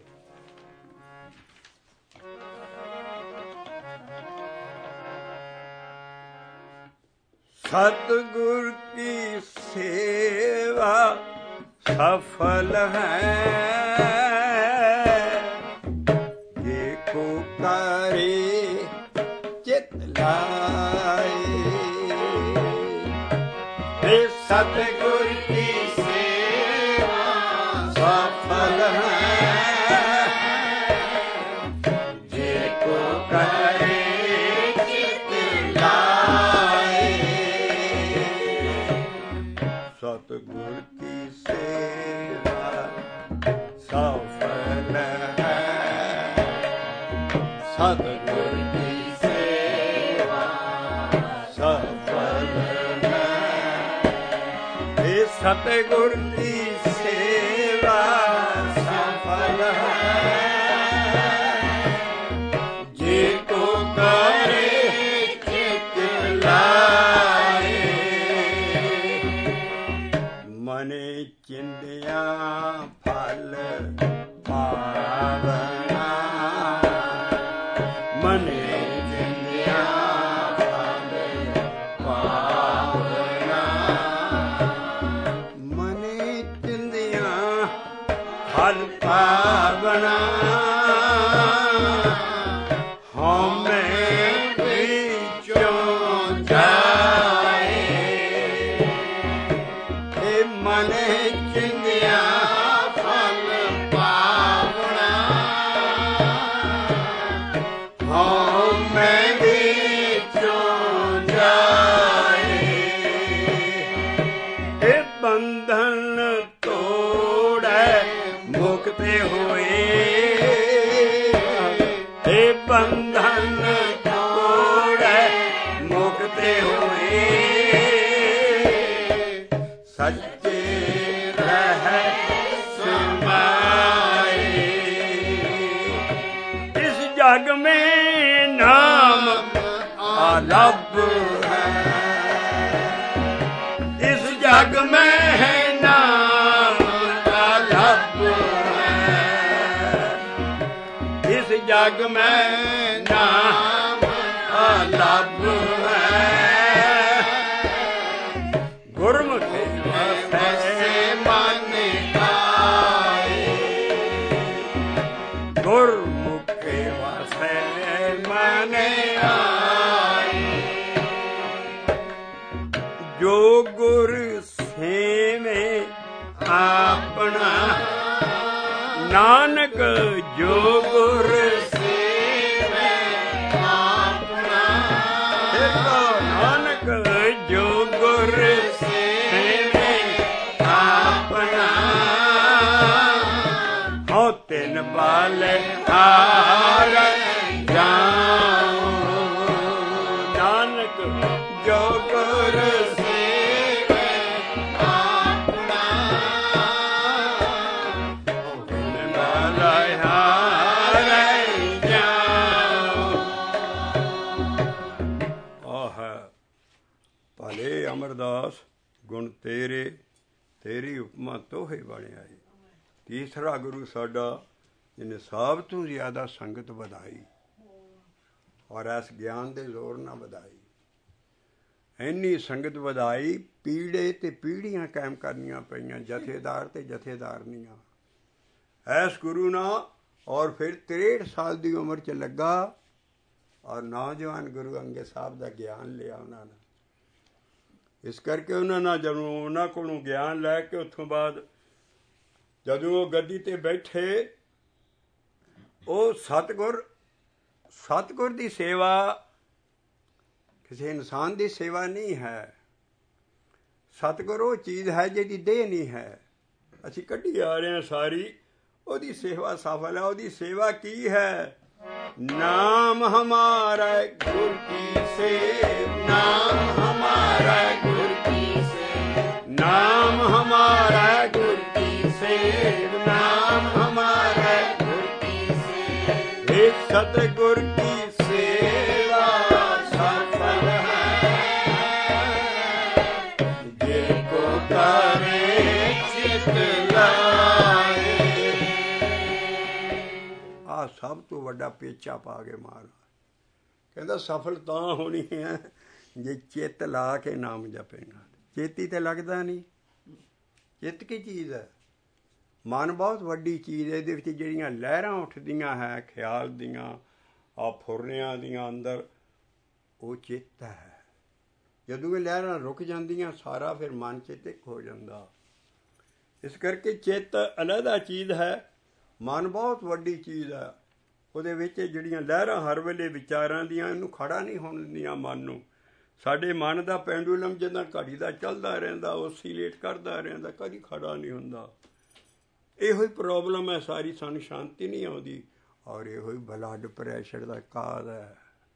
ਸਤਿਗੁਰ ਕੀ ਸੇਵਾ ਸਫਲ ਹੈ, ਜੇ ਕੋ ਕਰੇ ਚਿਤ ਲਾਏ, हे सतगुर की सेवा सफल है, जे को करे चित लाए, सतगुर की सेवा सफल है, सतगुर की सेवा सफल है, सतगुर की सेवा सफल है, जे को करे चित लाए, मने चिंदिया फल पावना, मने चिंदिया फल पावना, फल पावना, हमें बीचों जाए, हे मने चिंदिया फल पावना, हमें बीचों जाए, हे बंधन मुक्ते हुए, हे बंधन तोड़े मुक्ते हुए, सच्चे रह समाए, इस जग में नाम अलग है, इस जग में है नाम अलग है, इस जग में नाम अलग है, गुरमुखी वसै मन आए, गुरमुखी वसै मन आए, जो गुर सेवे अपना, नानक जो गुर सेवे अपना, नानक जो गुर सेवे अपना, हो तिन बाल हार जाऊं, नानक जो गुर सेवे अपना, तिन बाल हार जाऊं। आह भले अमरदास गुण तेरे, तेरी उपमा तोहे बने आई, ਤੀਸਰਾ ਗੁਰੂ ਸਾਡਾ ਜਿਹਨੇ ਸਭ ਤੋਂ ਜ਼ਿਆਦਾ ਸੰਗਤ ਵਧਾਈ ਔਰ ਇਸ ਗਿਆਨ ਦੇ ਜ਼ੋਰ ਨਾਲ ਵਧਾਈ। ਇੰਨੀ ਸੰਗਤ ਵਧਾਈ, ਪੀੜੇ ਤੇ ਪੀੜ੍ਹੀਆਂ ਕਾਇਮ ਕਰਨੀਆਂ ਪਈਆਂ, ਜਥੇਦਾਰ ਤੇ ਜਥੇਦਾਰਨੀਆਂ ਐਸ ਗੁਰੂ ਨਾਲ। ਔਰ ਫਿਰ ਤ੍ਰੇਹਠ ਸਾਲ ਦੀ ਉਮਰ 'ਚ ਲੱਗਾ ਔਰ ਨੌਜਵਾਨ ਗੁਰੂ ਅੰਗਦ ਸਾਹਿਬ ਦਾ ਗਿਆਨ ਲਿਆ ਉਹਨਾਂ ਨੇ। ਇਸ ਕਰਕੇ ਉਹਨਾਂ ਨਾਲ ਜਦੋਂ ਉਹਨਾਂ ਕੋਲੋਂ ਗਿਆਨ ਲੈ ਕੇ ਉੱਥੋਂ ਬਾਅਦ ਜਦੋਂ ਉਹ ਗੱਦੀ 'ਤੇ ਬੈਠੇ, ਉਹ ਸਤਿਗੁਰ ਸਤਿਗੁਰ ਦੀ ਸੇਵਾ ਕਿਸੇ ਇਨਸਾਨ ਦੀ ਸੇਵਾ ਨਹੀਂ ਹੈ। ਸਤਿਗੁਰ ਉਹ ਚੀਜ਼ ਹੈ ਜਿਹਦੀ ਦੇਹ ਨਹੀਂ ਹੈ। ਅਸੀਂ ਕੱਢੀ ਆ ਰਹੇ ਹਾਂ ਸਾਰੀ, ਉਹਦੀ ਸੇਵਾ ਸਫਲ ਹੈ। ਉਹਦੀ ਸੇਵਾ ਕੀ ਹੈ? ਨਾਮ ਹਮਾਰਾ ਗੁਰ ਕੀ ਸੇਵ, ਨਾਮ ਹਮਾਰਾ ਗੁਰ ਕੀ ਸੇਵ, ਨਾਮ ਹਮਾਰਾ ਗੁਰ ਕੀ ਸੇਵ, ਨਾਮ ਹਮਾਰਾ ਗੁਰ ਕੀ ਸੇਵ। ਇਹ ਸਤਿਗੁਰ ਕੀ ਸੇਵਾ ਸਫਲ ਹੈ, ਜੇ ਕੋ ਕਰੇ ਚਿਤ ਲਾਏ। ਆ ਸਭ ਤੋਂ ਵੱਡਾ ਪੇਚਾ ਪਾ ਕੇ ਮਾਰ ਕਹਿੰਦਾ ਸਫਲ ਤਾਂ ਹੋਣੀ ਹੈ ਜੇ ਚਿੱਤ ਲਾ ਕੇ ਨਾਮ ਜਪੇਗਾ। ਚੇਤੀ ਤੇ ਲੱਗਦਾ ਨਹੀਂ। ਚਿੱਤ ਕੀ ਚੀਜ਼ ਹੈ? ਮਨ ਬਹੁਤ ਵੱਡੀ ਚੀਜ਼ ਹੈ। ਇਹਦੇ ਵਿੱਚ ਜਿਹੜੀਆਂ ਲਹਿਰਾਂ ਉੱਠਦੀਆਂ ਹੈ ਖਿਆਲ ਦੀਆਂ, ਆ ਫੁਰਨਿਆਂ ਦੀਆਂ ਅੰਦਰ, ਉਹ ਚਿੱਤ ਹੈ। ਜਦੋਂ ਇਹ ਲਹਿਰਾਂ ਰੁਕ ਜਾਂਦੀਆਂ ਸਾਰਾ ਫਿਰ ਮਨ ਚਿੱਤ ਇੱਕ ਹੋ ਜਾਂਦਾ। ਇਸ ਕਰਕੇ ਚਿੱਤ ਅਲੱਗਾ ਚੀਜ਼ ਹੈ, ਮਨ ਬਹੁਤ ਵੱਡੀ ਚੀਜ਼ ਹੈ। ਉਹਦੇ ਵਿੱਚ ਜਿਹੜੀਆਂ ਲਹਿਰਾਂ ਹਰ ਵੇਲੇ ਵਿਚਾਰਾਂ ਦੀਆਂ, ਇਹਨੂੰ ਖੜਾ ਨਹੀਂ ਹੋਣ ਦਿੰਦੀਆਂ ਮਨ ਨੂੰ। ਸਾਡੇ ਮਨ ਦਾ ਪੈਂਡੂਲਮ ਜਿੱਦਾਂ ਘੜੀ ਦਾ ਚੱਲਦਾ ਰਹਿੰਦਾ, ਓਸੀਲੇਟ ਕਰਦਾ ਰਹਿੰਦਾ, ਕਦੀ ਖੜਾ ਨਹੀਂ ਹੁੰਦਾ। ਇਹੋ ਹੀ ਪ੍ਰੋਬਲਮ ਹੈ ਸਾਰੀ, ਸਾਨੂੰ ਸ਼ਾਂਤੀ ਨਹੀਂ ਆਉਂਦੀ। ਔਰ ਇਹੋ ਹੀ ਬਲੱਡ ਪ੍ਰੈਸ਼ਰ ਦਾ ਕਾਜ਼ ਹੈ।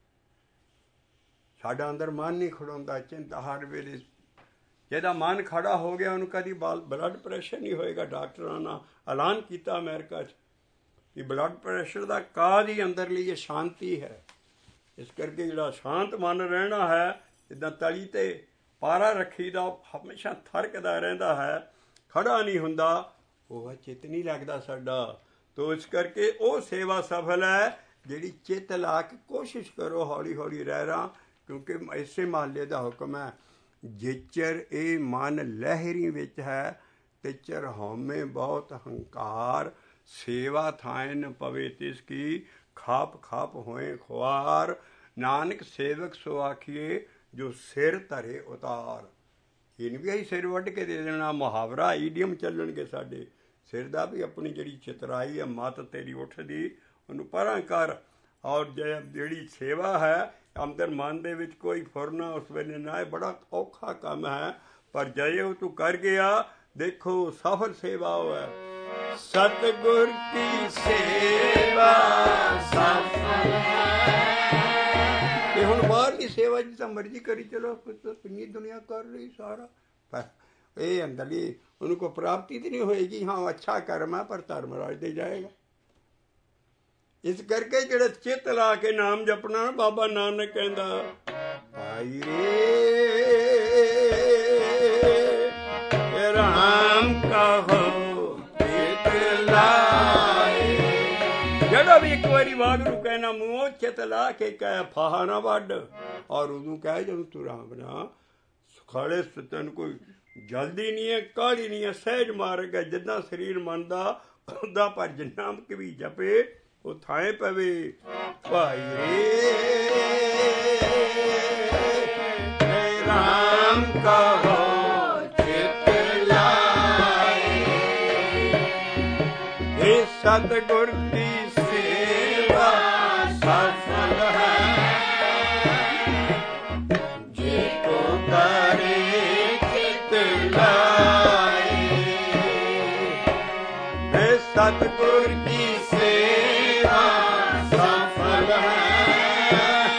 ਸਾਡਾ ਅੰਦਰ ਮਨ ਨਹੀਂ ਖੜਾਉਂਦਾ, ਚਿੰਤਾ ਹਰ ਵੇਲੇ। ਜਿਹਦਾ ਮਨ ਖੜਾ ਹੋ ਗਿਆ ਉਹਨੂੰ ਕਦੀ ਬਲੱਡ ਪ੍ਰੈਸ਼ਰ ਨਹੀਂ ਹੋਏਗਾ। ਡਾਕਟਰਾਂ ਨੇ ਐਲਾਨ ਕੀਤਾ ਅਮਰੀਕਾ 'ਚ ਕਿ ਬਲੱਡ ਪ੍ਰੈਸ਼ਰ ਦਾ ਕਾਜ਼ ਹੀ ਅੰਦਰਲੀ ਇਹ ਸ਼ਾਂਤੀ ਹੈ। ਇਸ ਕਰਕੇ ਜਿਹੜਾ ਸ਼ਾਂਤ ਮਨ ਰਹਿਣਾ ਹੈ, ਜਿੱਦਾਂ ਤਲੀ 'ਤੇ ਪਾਰਾ ਰੱਖੀ ਦਾ, ਹਮੇਸ਼ਾ ਥਰਕਦਾ ਰਹਿੰਦਾ ਹੈ, ਖੜਾ ਨਹੀਂ ਹੁੰਦਾ, ਉਹ ਚਿੱਤ ਨਹੀਂ ਲੱਗਦਾ ਸਾਡਾ। ਤੋ ਇਸ ਕਰਕੇ ਉਹ ਸੇਵਾ ਸਫਲ ਹੈ ਜਿਹੜੀ ਚਿੱਤ ਲਾ ਕੇ ਕੋਸ਼ਿਸ਼ ਕਰੋ ਹੌਲੀ ਹੌਲੀ ਰਹਿਣਾ। ਕਿਉਂਕਿ ਇਸੇ ਮਹੱਲੇ ਦਾ ਹੁਕਮ ਹੈ, ਜਿਚਰ ਇਹ ਮਨ ਲਹਿਰੀ ਵਿੱਚ ਹੈ ਤਿਚਰ ਹਉਮੈ ਬਹੁਤ ਹੰਕਾਰ, ਸੇਵਾ ਥਾਇ ਨ ਪਵੇ ਤਿਸ ਕੀ, ਖਾਪ ਖਾਪ ਹੋਏ ਖੁਆਰ। ਨਾਨਕ ਸੇਵਕ ਸੋ ਆਖੀਏ ਜੋ ਸਿਰ ਧਰੇ ਉਤਾਰ। ਇਹਨੂੰ ਵੀ ਅਸੀਂ ਸਿਰ ਵੱਢ ਕੇ ਦੇ ਦੇਣਾ। ਮੁਹਾਵਰਾ ਈਡੀਅਮ ਚੱਲਣਗੇ ਸਾਡੇ। ਸਿਰ ਦਾ ਵੀ ਆਪਣੀ ਜਿਹੜੀ ਚਿਤਰਾਈ ਹੈ, ਮੱਤ ਤੇਰੀ ਉੱਠਦੀ, ਉਹਨੂੰ ਪਰਾਂ ਕਰ। ਔਰ ਜਿਹੜੀ ਸੇਵਾ ਹੈ ਅੰਦਰ ਮਨ ਦੇ ਵਿੱਚ ਕੋਈ ਫੁਰਨਾ ਉਸ ਵੇਲੇ ਨਾ, ਇਹ ਬੜਾ ਔਖਾ ਕੰਮ ਹੈ। ਪਰ ਜੇ ਉਹ ਤੂੰ ਕਰ ਗਿਆ, ਦੇਖੋ ਸਫਲ ਸੇਵਾ ਉਹ ਹੈ। ਸਤਿਗੁਰ ਕੀ ਸੇਵਾ ਸਫਲ ਹੈ। ਇਹ ਹੁਣ ਬਾਹਰਲੀ ਸੇਵਾ ਜਿੱਦਾਂ ਮਰਜ਼ੀ ਕਰੀ ਚਲੋ, ਕਿੰਨੀ ਦੁਨੀਆ ਕਰ ਰਹੀ ਸਾਰਾ, ਪਰ ਇਹ ਅੰਦਰਲੀ ਉਹਨੂੰ ਕੋਈ ਪ੍ਰਾਪਤੀ ਤਾਂ ਨਹੀਂ ਹੋਏਗੀ। ਹਾਂ ਅੱਛਾ ਕਰਮ ਹੈ ਪਰ ਧਰਮ ਰਾਜ ਦੇ ਜਾਏਗਾ। ਇਸ ਕਰਕੇ ਜਿਹੜਾ ਚਿੱਤ ਲਾ ਕੇ ਨਾਮ ਜਪਣਾ ਨਾ, ਬਾਬਾ ਨਾਨਕ ਕਹਿੰਦਾ ਭਾਈ ਰੇ ਰਾਮ ਕਹੋ ਚਿੱਤ ਲਾਏ। ਜਿਹੜਾ ਵੀ ਇੱਕ ਵਾਰੀ ਵਾਹਿਗੁਰੂ ਕਹਿਣਾ ਮੂੰਹੋਂ, ਚਿੱਤ ਲਾ ਕੇ ਕਹਿ, ਫਾਹਾ ਨਾ ਵੱਢ। ਔਰ ਉਦੋਂ ਕਹਿ ਜਦੋਂ ਤੂੰ ਰਾਮ ਨਾ ਸੁਖਾਲੇ, ਤੈਨੂੰ ਕੋਈ ਜਲਦੀ ਨਹੀਂ ਹੈ, ਕਾਹਲੀ ਨਹੀਂ ਹੈ, ਸਹਿਜ ਮਾਰਗ ਹੈ। ਜਿੱਦਾਂ ਸਰੀਰ ਮੰਨਦਾ ਉਹਦਾ, ਪਰ ਜਿੰਨਾ ਵੀ ਜਪੇ ਉਹ ਥਾਂ ਪਵੇ। ਭਾਈ ਰੇ ਰਾਮ ਕਹੋ ਚਿੱਤ ਲਾਏ। ਇਹ ਸਤਿਗੁਰ ਦੀ ਸੇਵਾ ਸਫਲ ਹੈ, ਜੇ ਕੋ ਕਰੇ ਚਿੱਤ ਲਾਏ। ਇਹ ਸਤਿਗੁਰ ਦੀ ਸੇਵਾ ਸਫਲ ਹੈ,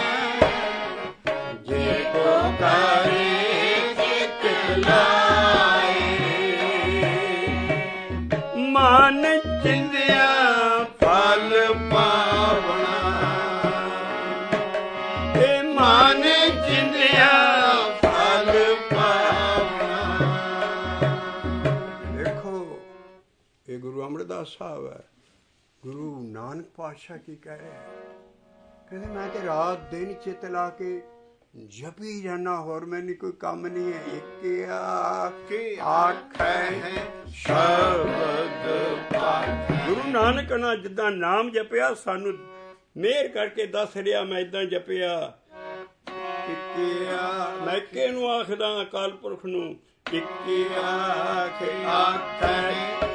ਜੇ ਕੋ ਕਰੇ ਚਿੱਤ ਲਾਏ। ਮਨ ਚਿੰਦਿਆ ਫਲ ਪਾਵਣਾ, ਇਹ ਮਨ ਚਿੰਦਿਆ ਫਲ ਪਾਵਣਾ। ਦੇਖੋ ਇਹ ਗੁਰੂ ਅਮਰਦਾਸ ਸਾਹਿਬ ਹੈ। ਗੁਰੂ ਨਾਨਕ ਪਾਤਸ਼ਾਹ ਕੀ ਕਹਿ ਰਿਹਾ, ਕਹਿੰਦੇ ਮੈਂ ਤੇ ਰਾਤ ਦਿਨ ਚਿੱਤ ਲਾ ਕੇ ਜਪੀ ਜਾਣਾ, ਹੋਰ ਮੈਨੂੰ ਕੋਈ ਕੰਮ ਨਹੀਂ ਹੈ। ਇੱਕ ਆਖੇ ਆਖੈ ਸ਼ਬਦ ਪਾਖੈ। ਗੁਰੂ ਨਾਨਕ ਨਾਲ ਜਿੱਦਾਂ ਨਾਮ ਜਪਿਆ ਸਾਨੂੰ ਮਿਹਰ ਕਰਕੇ ਦੱਸ ਰਿਹਾ, ਮੈਂ ਏਦਾਂ ਜਪਿਆ। ਇੱਕ ਮੈਂ ਕਿ ਨੂੰ ਆਖਦਾ ਅਕਾਲ ਪੁਰਖ ਨੂੰ, ਇੱਕ ਆਖੇ ਆਖੈ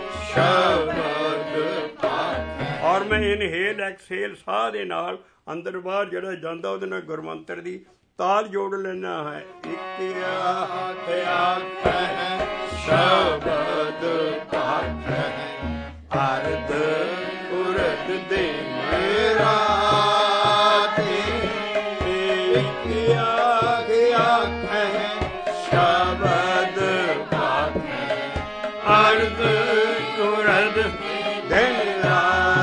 ਸ਼ਬਦ ਪਾਖੈ। ਔਰ ਮੈਂ ਇਨਹੇਲ ਐਕਸੇਲ ਸਾਹ ਦੇ ਨਾਲ ਅੰਦਰ ਬਾਹਰ ਜਿਹੜਾ ਜਾਂਦਾ ਉਹਦੇ ਨਾਲ ਗੁਰਮੰਤਰ ਦੀ ਤਾਲ ਜੋੜ ਲੈਣਾ ਹੈ। ਇੱਕ ਆਖੇ ਆਖੈ ਸ਼ਬਦ ਪਾਖੈ, ਅਰਧ ਉਰਧ ਦੇ ਮੇਰਾ ਤੇ। ਇੱਕ ਆਖੇ ਆਖੈ ਸ਼ਬਦ ਪਾਖੈ, ਅਰਧ ਉਰਧ ਦੇ ਮੇਰਾ।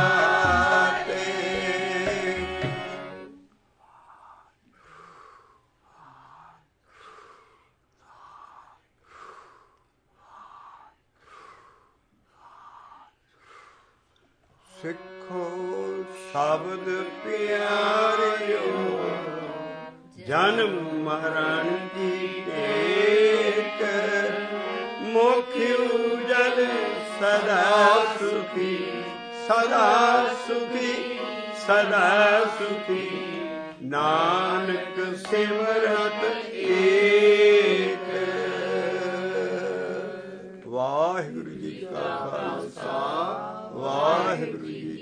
ਸਿੱਖੋ ਸ਼ਬਦ ਪਿਆਰਿਓ, ਜਨਮ ਮਰਨ ਦੀ ਟੇਕ। ਮੁਖ ਉਜਲ ਸਦਾ ਸੁਖੀ, ਸਦਾ ਸੁਖੀ, ਸਦਾ ਸੁਖੀ। ਨਾਨਕ ਸਿਮਰਤ ਏਕ। ਵਾਹਿਗੁਰੂ ਜੀ ਕਾ ਖਾਲਸਾ, ਵਾਹਿਗੁਰੂ ਜੀ